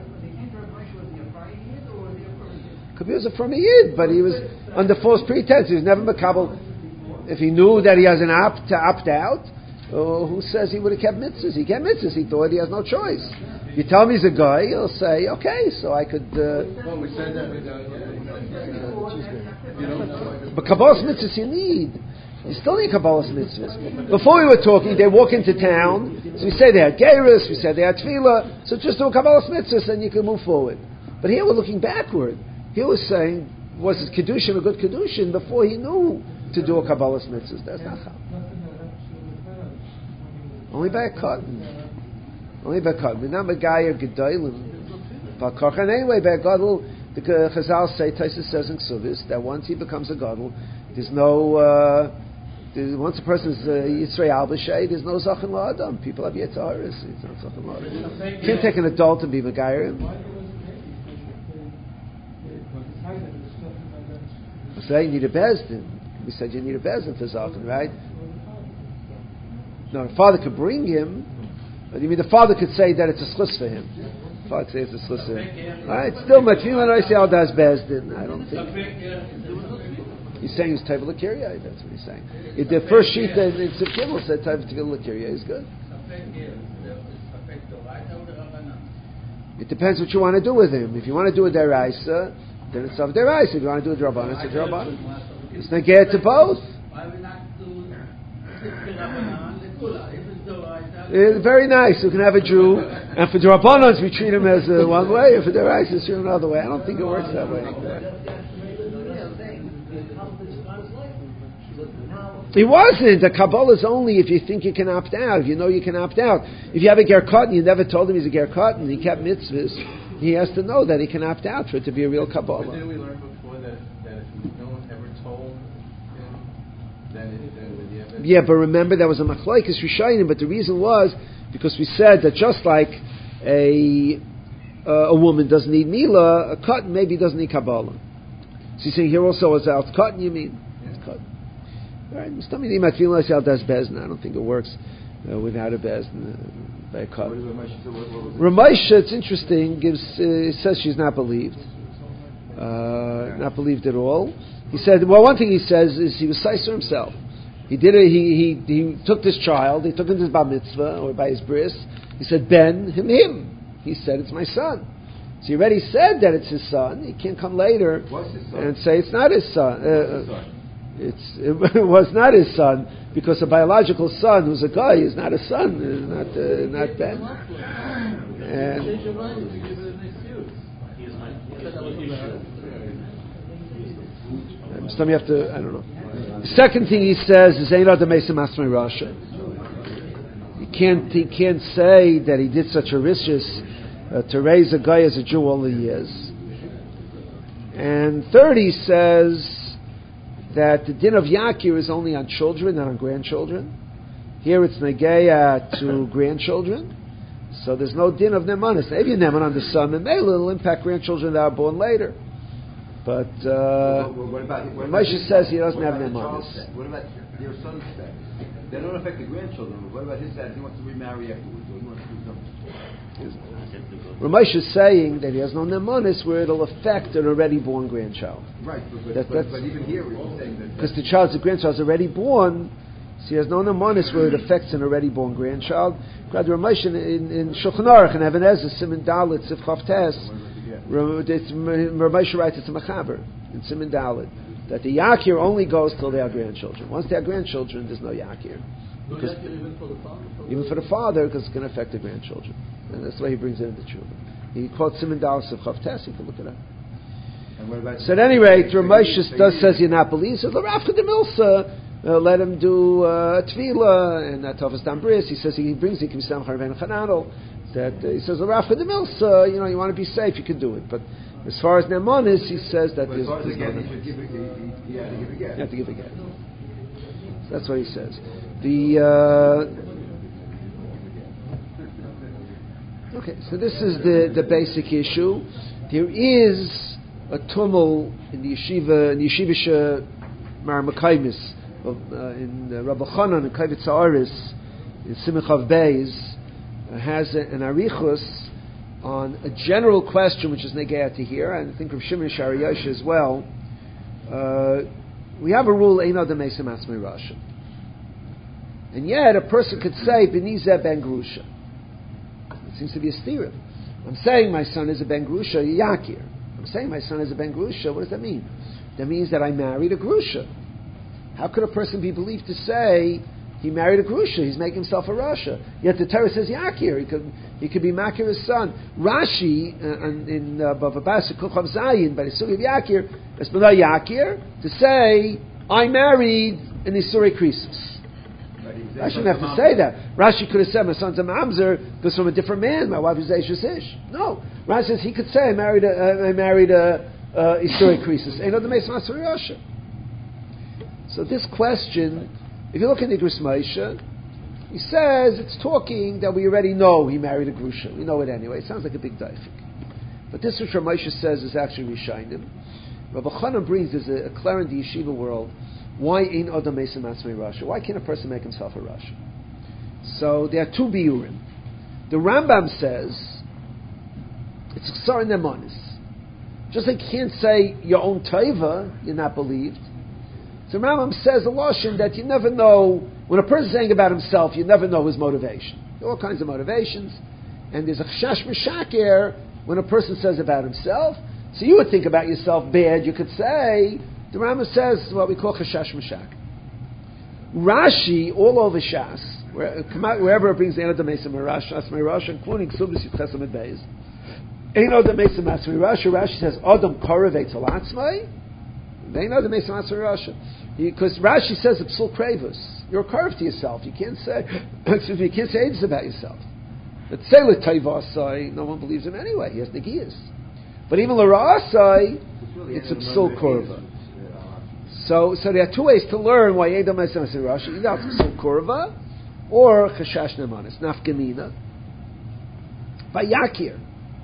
Could be he was a from a yid, but he was under false pretense. He was never makabel. If he knew that he has an opt to opt out, oh, who says he would have kept mitzvahs? He kept mitzvahs. He thought he has no choice. If you tell him he's a guy, he'll say, okay, so I could. Uh, well, we said that without. Uh, but Kabbalah's mitzvahs you need. You still need Kabbalah's mitzvahs. Before we were talking, they walk into town, so we say they had gerus, we said they had tefillah, so just do Kabbalah's mitzvahs and you can move forward. But here we're looking backward. He was saying, was his kedushin a good kedushin before he knew to do a Kabbalah's mitzvahs? That's not how. Only by a cotton. Only by a cotton. We're not Megayah Gedolim. And anyway, by a gadol, the Chazal say, Taisus says in Ksuvis, that once he becomes a gadol, there's no, uh, there's, once a person is Yitzrei Al B'Shei, there's no Zachin La'adam. People have Yetzaharis. It's not Zachin La'adam. You can't take an adult and be Megayah. So you need a bezdin. We said you need a bezdin for Zachin, right? No, the father could bring him, but you mean the father could say that it's a schus for him. The father could say it's a schus for him. Right? Still, Matfim and I say all does bezdin. I don't think. He's saying it's Tevil L'Kiryah. That's what he's saying. If the first sheet in, in Sif Gimel said Tevil L'Kiryah is good. It depends what you want to do with him. If you want to do a deraisa, then it's of deraisa. If you want to do a drabanan, it's a drabanan. It's neged to both. It's very nice. You can have a Jew, and for drabanans we treat him as uh, one way, and for deraisa it's another way. I don't think it works that way. He wasn't. The Kabbalah is only if you think you can opt out. If you know you can opt out. If you have a ger cotton, you never told him he's a ger cotton. He kept mitzvahs. He has to know that he can opt out for it to be a real Kabbalah. But didn't we learn before that, that if no one ever told him, then it, then the evidence... Yeah, but remember that was a machlokes Rishonim. But the reason was because we said that just like a uh, a woman doesn't need milah, a cotton maybe doesn't need Kabbalah. So you're saying here also is out cotton. You mean? Right, I don't think it works uh, without a bezn uh, by a cut. Ramesha, it's interesting. Gives uh, says she's not believed, uh, not believed at all. He said, well, one thing he says is he was Seiser himself. He did it. He he he took this child. He took him to his bar mitzvah or by his bris. He said, Ben him him. He said, it's my son. So he already said that it's his son. He can't come later and say it's not his son. Uh, It's, it was not his son because a biological son who's a guy is not a son, is not uh, not Ben. And um, some you have to, I don't know. The second thing he says is Ein Adam Meisem Asmei Rasha. He can't he can't say that he did such a rishus uh, to raise a guy as a Jew all the years. And third, he says that the din of Yakir is only on children, not on grandchildren. Here it's Negeya to grandchildren. So there's no din of Nemanis. Maybe Neman on the son, and maybe it'll impact grandchildren that are born later. But uh, what, what about, what Moshe says he doesn't have Nemanis. What about your son's status? They don't affect the grandchildren, but what about his status? He wants to remarry afterwards, or he wants to do something. Ramesh is saying that he has no nemanis where it'll affect an already born grandchild. Right, but, that, but, but even here we're saying that... Because the child's the grandchild's already born, so he has no nemanis where it affects an already born grandchild. Ramesh in, in, in Shulchan Aruch and Even Ezra, Siman Dalet, Sif Chav Tes, Ramesh writes it's a Machaber in Siman Dalet, that the Yakir only goes till they are grandchildren. Once they are grandchildren, there's no Yakir. Because no Yakir even for the father? Even for the father, because it's going to affect the grandchildren. And that's why he brings it into Tshuva. He quotes Siman Dalet of Chav Tes, you can look it up. And what about so at any rate, Ramesh does says you're not believed. So the Rafka de Milsa, uh, let him do uh, Tvila and Tavas Dambris. He says he brings it Kimsam Harven Chananel. That uh, he says the Rafka de Milsa, you know, you want to be safe, you can do it. But as far as Nemanis, he says that there's, there's no Nemanis. He had to give a get. You have to give a get. So that's what he says. The uh, okay, so this is the, the basic issue. There is a tumult in the yeshiva, in the yeshivisha Mar Makaimis uh, in uh, Rabbi Chanan and Kavitz Haaretz in Simchav Beis uh, has a, an arichus on a general question which is negayah to here, and I think from Shimon Shari Yosha as well. Uh, we have a rule, Ein Adam Meisem Atzmei Rasha. And yet a person could say, B'ni Zeh Ben Grusha. It seems to be a stira. I'm saying my son is a Ben Grusha, Yakir. I'm saying my son is a Ben Grusha, what does that mean? That means that I married a Grusha. How could a person be believed to say he married a Grusha, he's making himself a Rasha? Yet the Torah says Yakir, he could, he could be Makir his son. Rashi, uh, in Bava Basra, Kuchav Zayin, by the Sugi of Yakir, it's B'nai Yakir, to say, I married an Isurei Krisus. Rashi didn't have to say that. Rashi could have said, my son's a mamzer, because from a different man, my wife is Eishes Ish. No. Rashi says he could say, I married a, uh, I married a, uh, Isurei Krisus. Ein Adam Meisem Atzmei Rasha. So this question, if you look in the Igros Moshe, he says it's talking that we already know he married a Grusha. We know it anyway. It sounds like a big daifik. But this which Rav Moshe says is actually Rishayim. Rabbi Chanan brings, there's a, a clear in the yeshiva world, why Ein Adam Meisem Atzmei Rasha? Why can't a person make himself a Rasha? So there are two biurim. The Rambam says it's a ksar nemanis. Just like you can't say your own taiva, you're not believed. So Rambam says a lashon that you never know, when a person's saying about himself, you never know his motivation. There are all kinds of motivations. And there's a chashash meshakir when a person says about himself. So you would think about yourself bad, you could say, the Rambam says what we call chashash meshakir. Rashi, all over Shas, where, wherever it brings Ein Adam Meisem Atzmei Rasha, including Subis Yitches Amid Beis, Ein Adam Meisem Atzmei Rasha, Rashi says, Adam Korev Eitzel Atzmei, Ein Adam Meisem Atzmei Rasha. Because Rashi says, Psul Kravus, you're curved to yourself. You can't say, excuse me, you can't say this about yourself. But say L'Tayvasai, no one believes him anyway. He has Negiyas. But even L'Ra'asai, it's a Psul Korva. So, so there are two ways to learn why Ein Adam Meisem Atzmei Rasha. Either it's Psul Korva, or Chashash Nemanis, Nafkamina. By Yakir.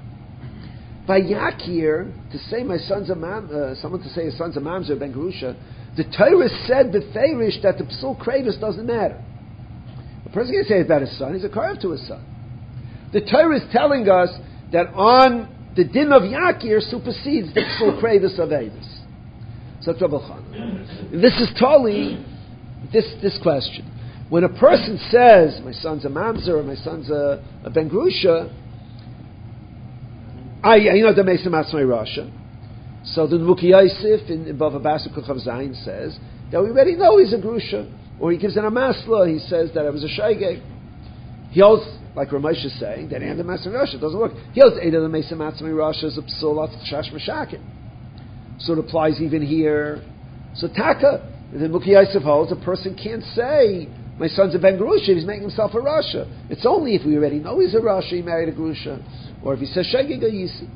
By Yakir, to say my son's a mam, uh, someone to say his son's a mamzer, Ben Grusha, the Torah said beferish that the Psul Kravis doesn't matter. A person can say about his son, he's a karev to his son. The Torah is telling us that on the din of Yakir supersedes the Psul Kravis of Eivis. So that's Rabbi Chanan. This is totally this this question. When a person says, my son's a mamzer, or my son's a, a Ben Grusha, I, you know, the Meisem Atzmei Rasha. So the Muki Yosef in, in Bava Basra Kuchav Zayin says that we already know he's a Grusha. Or he gives an Amasla, he says that I was a Shaygeg. He holds, like Ramesh is saying, that Ein Adam Meisem Rasha doesn't work. He holds Ein Adam Meisem Atzmei Rasha as a Psulat Chash Meshakin. So it applies even here. So Taka, the Muki Yosef holds, a person can't say, my son's a Ben Grusha, he's making himself a Rasha. It's only if we already know he's a Rasha, he married a Grusha. Or if he says Shegeg a Yisi.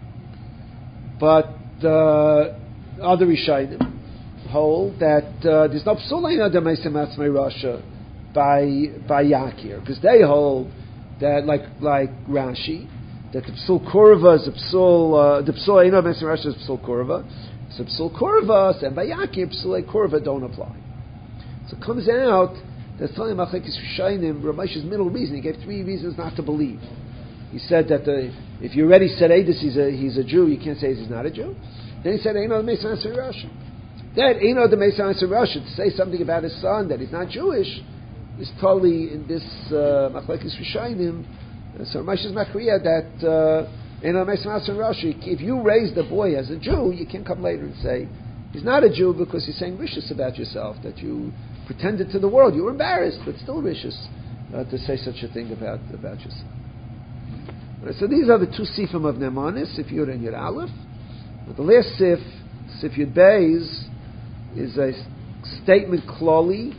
But the uh, other Rishayim hold that uh, there's no Psul Ein Adam Meisem Atzmei Rasha by by Yakir. Because they hold that, like like Rashi, that the Psul Kurva is a Psul, uh, the Psul Ein Adam Meisem Rasha is Psul Kurva. So Psul Kurva, and by Yakir, Psul Kurva don't apply. So it comes out that's telling Machlekes Rishayim, Ramesh's middle reason. He gave three reasons not to believe. He said that the, if you already said Eidus, he's a he's a Jew, you can't say he's not a Jew. Then he said Ein Adam Meisem Atzmei Rasha. Then Ein Adam Meisem Atzmei Rasha, to say something about his son that he's not Jewish is totally in this Machlekes Rishayim. So Ramesh's Makriya that Ein Adam Meisem Atzmei Rasha, if you raise the boy as a Jew, you can't come later and say he's not a Jew because you're saying rishus about yourself, that you pretended to the world. You were embarrassed, but still rishus uh, to say such a thing about about yourself. Right, so these are the two sifim of Nemanis, Sif Yud and Yud Aleph. But the last sif, Sif Yud Beis, is a statement klali.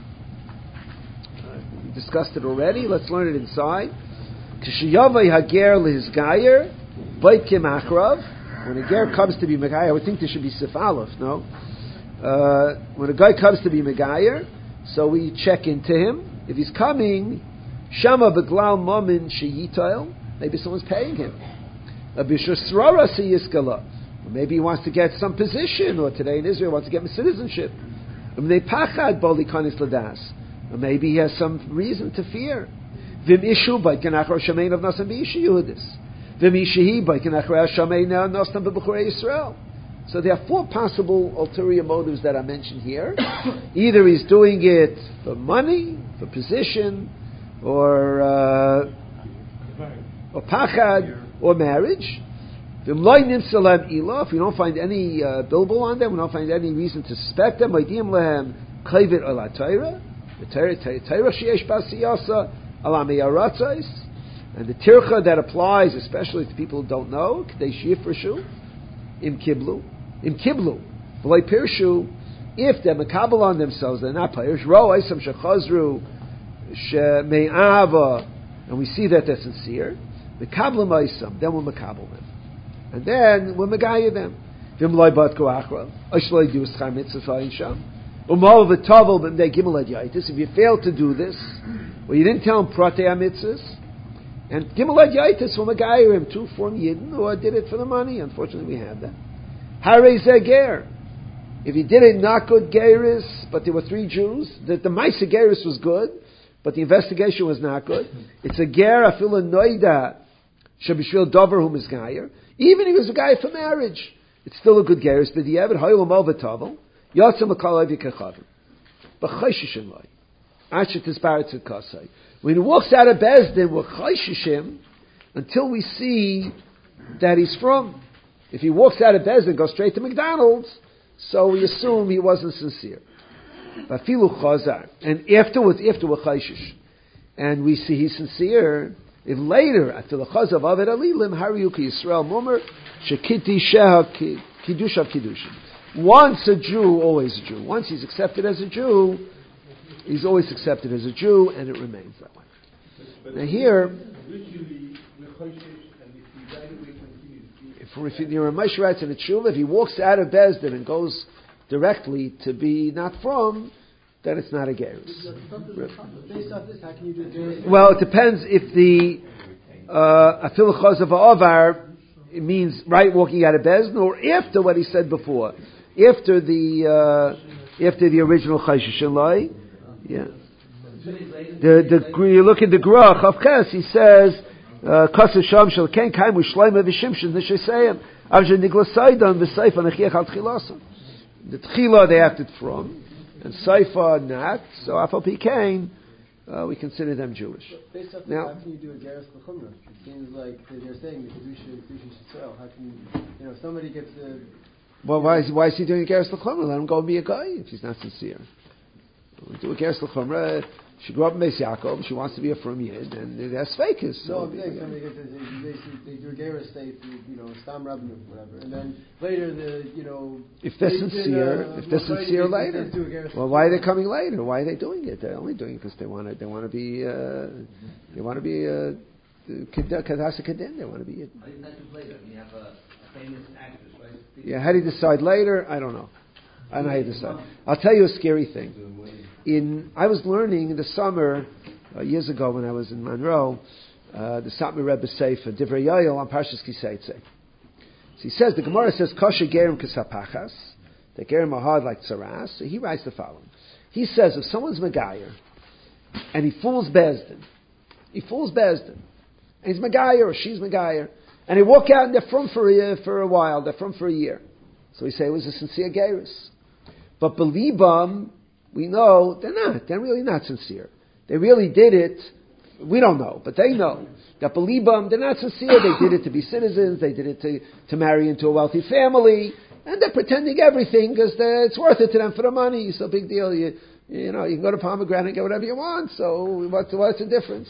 Uh, we discussed it already. Let's learn it inside. K'shiyavay hager lehizgayer, bait kim achrav. When a ger comes to be megayer, I would think there should be Sif Aleph, no? Uh, when a guy comes to be megayer, so we check into him. If he's coming, shama beglal momin sheyitail, maybe someone's paying him. Maybe he wants to get some position, or today in Israel wants to get citizenship. Pachad boli kanis ladas. Maybe he has some reason to fear. Vim ishu by kenachar shamein of nasan b'isha Yehudis. Vim ishihi by kenachar shamein nasan b'bechorei Yisrael. So there are four possible ulterior motives that are mentioned here. Either he's doing it for money, for position, or uh, or pachad, or marriage. If we don't find any uh, bilbo on them, we don't find any reason to suspect them. And the tircha that applies, especially to people who don't know, im kiblu, im kiblu, if they're makabel on themselves, they're not payers. Ro'aisam shechazru sheme'ava, and we see that they're sincere. Makabel ma'isam, then we'll makabel them. And then we'll megaya them. Vim loy bat go achra. Oshloy do schar mitzvah fayin sham. Umal v'tavel b'mdei gimel ad yaitis. If you fail to do this, well, you didn't tell him pratei mitzvahs, and gimel ad yaitis will megaya him too from yidden, or did it for the money. Unfortunately, we have that. Harei zeger. If he did it not good geris, but there were three Jews, that the ma'aser geris was good, but the investigation was not good. It's a ger afilu noida shabishvil dover hu mizgayer. Even if he was a guy for marriage, it's still a good geris. But the Evid Hayul Mal V'Tavel Yatzam Akalav Yikachavim B'Chayshishin Lai Ashet Tisbaret Tzedkasai. When he walks out of Bezdin, we're Chayshishim until we see that he's from. If he walks out of Bezdin, goes straight to McDonald's, so we assume he wasn't sincere. Bafilu Chazar, and afterwards, after we're Chayshish, and we see he's sincere. If later, after the chaz of Aved Alilim, Hariyuk Yisrael Mumer, Shekiti Sheha Kiddush of Kiddushin. Once a Jew, always a Jew. Once he's accepted as a Jew, he's always accepted as a Jew, and it remains that way. Now here, if, if you're a Moshe writes in a tshuva, if he walks out of Bezdin and goes directly to be not from, then it's not a gerus. Based off this, how can you do a gerus? Well, it depends if the afilu chaz of avar it means right walking out of Bezdin, or after what he said before, after the uh, after the original chayshishin lai. Yeah. The the you look at the Grach of Ches, he says Kasser Sham Shel Ken Kaim Ushleima V'Shimshon Nishayim Avshe Niglasaydan V'Seifa Nechiach Al Tchilasam. The Tchila they acted from. And Saifa not, so Afal Pikain, uh, we consider them Jewish. But based off now, how can you do a Geras L'Chumrah? It seems like they're saying the Kedusha Yisrael. How can you, you know, if somebody gets a... Well, why is, why is he doing a Geras L'Chumrah? Let him go and be a guy if he's not sincere. We'll do a Geras L'Chumrah. She grew up in Beis Yaakov. She wants to be a Frum Yid, and it has fakers. So no, I'm saying somebody gets a, they, they do a Geras state, you know, Stam Rabbanu, whatever, and then later the, you know... If they're sincere, uh, if they're sincere later, well, why are they coming later? Why are they doing it? They're only doing it because they want to. They want to be. Uh, they want to be. Kadasa Kadin. They want to be. How do you later? You have a famous actress, right? Yeah. How do you decide later? I don't know. I don't know how you decide. I'll tell you a scary thing. In I was learning in the summer uh, years ago when I was in Monroe, uh, the Satmar Rebbe Sefer Divrei Yoel on Parshas Kiseitze. So he says the Gemara says Kosher Gerim Kesapachas. The Gerim are hard like Tzaras. So he writes the following. He says if someone's Megayer and he fools Bezdin, he fools Bezdin, and he's Megayer or she's Megayer, and they walk out and they're from for a, for a while, they're from for a year. So we say it was a sincere Geirus. But Belibam, we know they're not. They're really not sincere. They really did it. We don't know, but they know that Belibam, they're not sincere. They did it to be citizens. They did it to, to marry into a wealthy family. And they're pretending everything because it's worth it to them for the money. So big deal. You, you know, you can go to Pomegranate and get whatever you want. So what's, what's the difference?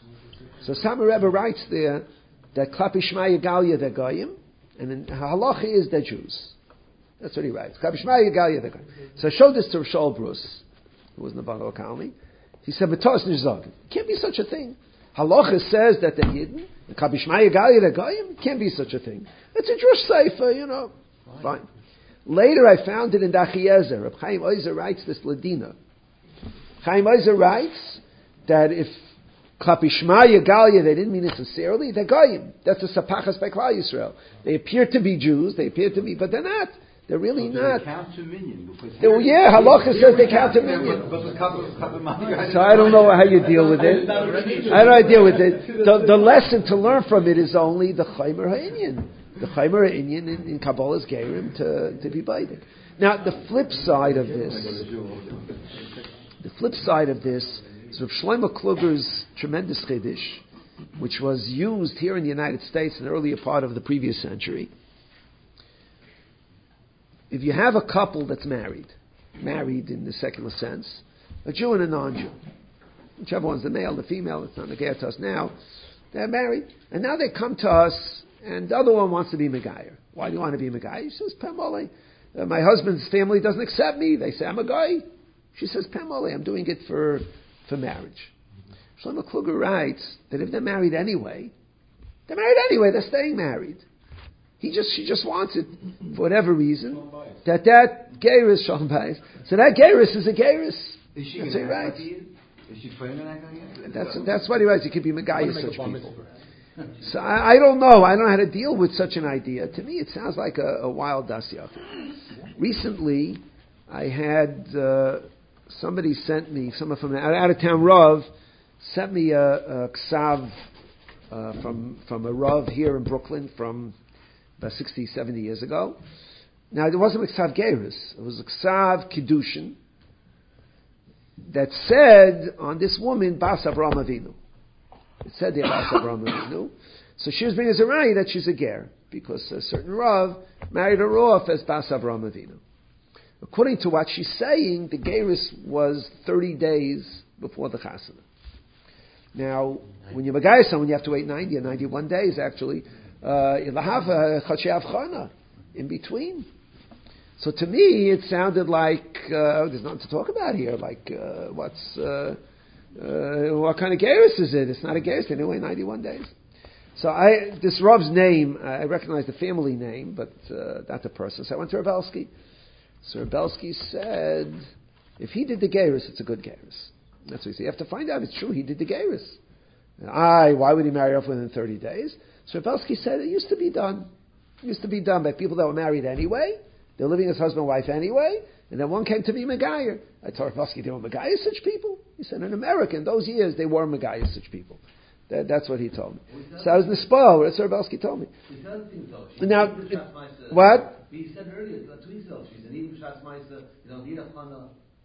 So Satmar Rebbe writes there that Klapi Shema Yegalia they're Goyim, and then Halacha is they're Jews. That's what he writes. Klapi Shema Yegalia they're Goyim. So I showed this to Shaul Bruce, who was in the Bangor Colony. He said, "B'tos nishzagim. Can't be such a thing. Halacha says that they're Yidden, and Klapi Shema Yegalia they're Goyim. Can't be such a thing. It's a Jewish sefer, you know." Fine. Later I found it in Dachiezer. Reb Chaim Oizer writes this Ladina. Chaim Oizer writes that if Klapi Shema Yegalia, they didn't mean it sincerely, they're Goyim. That's a Sapachas by Klal Yisrael. They appear to be Jews, they appear to be, but they're not. They're really so not. They count to minion because They, well, yeah, halacha says they count to minion. So I don't know how you deal with it. I don't know how you deal with it. The, the lesson to learn from it is only the chaymer ha'inyan. The chaymer ha'inyan in, in Kabbalah's gerim to, to be baidik. Now, the flip side of this, the flip side of this is Rav Shlomo Kluger's tremendous chiddush, which was used here in the United States in the earlier part of the previous century. If you have a couple that's married, married in the secular sense, a Jew and a non-Jew, whichever one's the male, the female, it's not negated to us now, they're married, and now they come to us, and the other one wants to be Megayer. Why do you want to be Megayer? He says, Pemole, uh, my husband's family doesn't accept me. They say, I'm a guy. She says, Pemole, I'm doing it for, for marriage. Shlomo Kluger writes that if they're married anyway, they're married anyway, they're staying married. He just, she just wants it for whatever reason. That that geiris shalom bayis. So that geiris is a geiris. Is she that's it, right? Is she trained in that kind of? That's that's what he writes. It could be megayis such people. So I, I don't know. I don't know how to deal with such an idea. To me, it sounds like a, a wild dasyach. Recently, I had uh, somebody sent me, someone from an out of town Rav sent me a, a ksav uh, from from a Rav here in Brooklyn from about sixty, seventy years ago. Now, it wasn't a ksav geiris. It was a ksav kiddushin that said on this woman, Bas Avraham Avinu. It said there, Bas Avraham Avinu. So she was bringing as a raya that she's a ger, because a certain Rav married her off as Bas Avraham Avinu. According to what she's saying, the geiris was thirty days before the chasana. Now, when you're Megayah someone, you have to wait ninety or ninety-one days, actually. Uh, you'll have a Chachei Avchana in between. So to me, it sounded like uh, there's nothing to talk about here. Like, uh, what's uh, uh, what kind of geiris is it? It's not a geiris. They wait ninety-one days. So I, this Rav's name, I recognize the family name, but uh, not the person. So I went to Rebelsky. So Rebelsky said, if he did the geiris, it's a good geiris. That's what he said. You have to find out if it's true he did the geiris. Aye, why would he marry off within thirty days? So Rebelsky said it used to be done. It used to be done by people that were married anyway. They're living as husband and wife anyway. And then one came to be Megayer. I told Rebelsky, they were Megayer such people? He said, in America, in those years, they were Megayer such people. That, that's what he told me. So I was Nispal. That's what Rebelsky told me. Now, it, what? He said earlier, two weeks ago, she's an even Shatz Maisa, you don't need a Chana.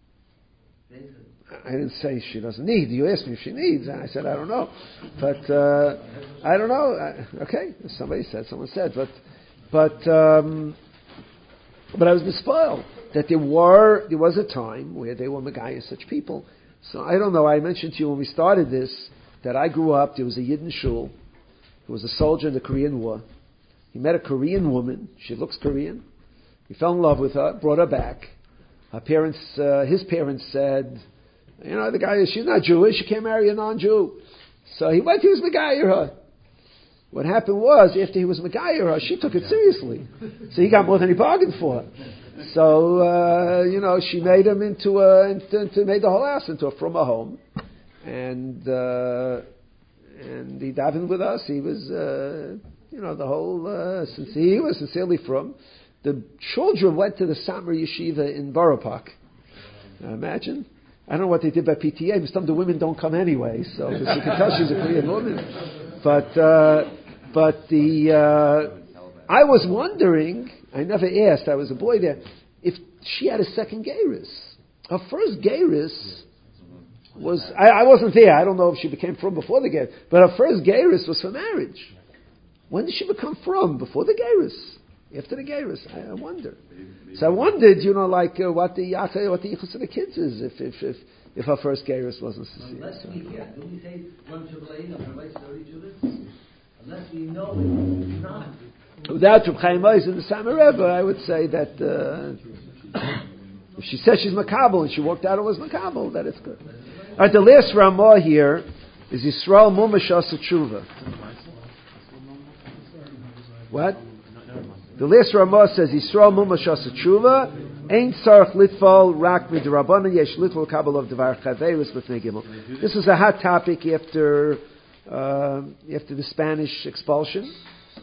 I didn't say she doesn't need. You asked me if she needs, and I said I don't know. But uh, I don't know. I, okay, somebody said, someone said, but but um, but I was despoiled that there were there was a time where they were Megayah such people. So I don't know. I mentioned to you when we started this that I grew up. There was a Yidden shul who was a soldier in the Korean War. He met a Korean woman. She looks Korean. He fell in love with her, brought her back. Her parents, uh, his parents said, you know, the guy, she's not Jewish, you can't marry a non-Jew. So he went, he was Megayer her. What happened was, after he was Megayer her, she took it seriously. So he got more than he bargained for. So, uh, you know, she made him into a, into, into, made the whole house into a from a home. And, uh, and he davened with us. He was, uh, you know, the whole, uh, since he was sincerely from. The children went to the Satmar Yeshiva in Borough Park. Now imagine. I don't know what they did by P T A, but some of the women don't come anyway, so you can tell she's a Korean woman. But, uh, but the, uh, I was wondering, I never asked, I was a boy there, if she had a second geiris. Her first geiris was, I, I wasn't there, I don't know if she became from before the geiris, but her first geiris was for marriage. When did she become from? Before the geiris. After the geiris, I, I wonder. So I wondered, you know, like uh, what the what the yichus of the kids is if if if, if her first geiris wasn't sincere. Unless we can, do we say one shabbalayim of her rights thirty children? Unless we know it's not. Without Reb Chaim Oz in the Satmar Rebbe, I would say that uh, if she said she's makabel and she walked out and was makabel, that is good. All right, the last Ramah here is Yisrael Mumash Asa Tshuva. What? The last Ramah says, Yisrael Mumash Asa Tshuva, Ein Tzarech Litfal Rak Midrabanan Yesh Litfal Kabel of Devar Chaveirus Lefnei Gimel. This is a hot topic after uh, after the Spanish expulsion.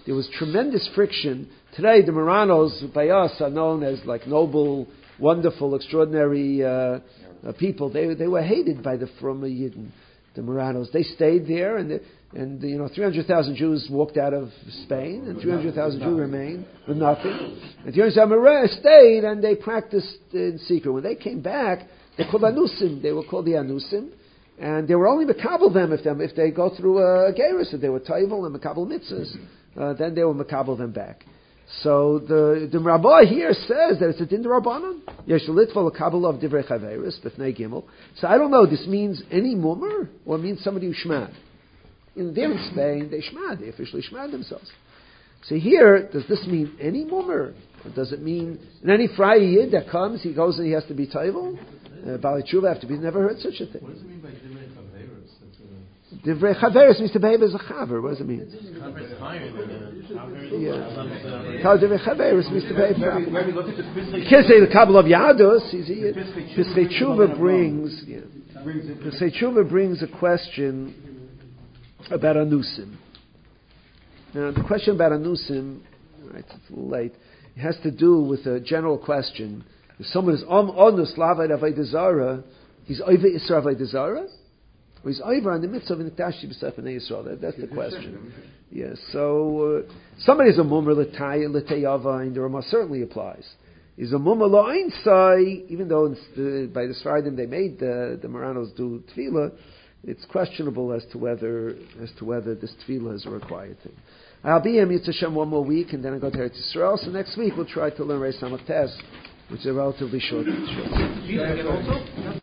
there was tremendous friction. Today, the Marranos by us are known as like noble, wonderful, extraordinary uh, uh, people. They they were hated by the Froma Yidden, the Marranos. They stayed there, and the, and you know, three hundred thousand Jews walked out of Spain, and three hundred thousand Jews remained with nothing. And three hundred thousand Marranos stayed, and they practiced in secret. When they came back, they called Anusim. They were called the Anusim. And they were only Makabel them if them if they go through a Geirus, if they were Toivel and Makabel Mitzvahs, uh, then they will Makabel them back. So the the Rabbah here says that it's a Din Rabbanon. Yesh Litva Makabel of Divrei Chaveris, B'fnei Gimel. So I don't know, this means any mummer, or means somebody who shmad. In there in Spain, they shmad, they officially shmad themselves. So here, does this mean any mummer? Or does it mean, in any Friday Yid that comes, he goes and he has to be Toivel? Uh, Bali Tshuva have to be, never heard such a thing. What does it mean by Divrei Chaveros? Divrei Chaveros means to behave as a chaver. What does it mean? Chaver is higher than a chaver. Yeah. How Divrei Chaveros means to behave properly. Where we look at the You can't say the Kabbalah of Yadus. Piskei Tshuva brings, yeah. Piskei Tshuva brings a question about Anusim. Now, the question about Anusim, right, it's a little late, it has to do with a general question. If someone is on onus lavai avodah zara, he's over Isra avodah zara, or he's over on the mitzvah of nikdashi b'sef b'nei Yisrael. That, that's the question. Yes. Yeah, so uh, somebody is a mummer l'tay l'tayavain. The Rama certainly applies. Is a mummer la'ainsai, even though it's the, by the Sfaradim they made the the Marranos do tefillah, it's questionable as to whether as to whether this tefillah is a required thing. I'll be in Yitzhak Hashem one more week, and then I go to Eretz Yisrael. So next week we'll try to learn Reis Hamotez, which is a relatively short. short.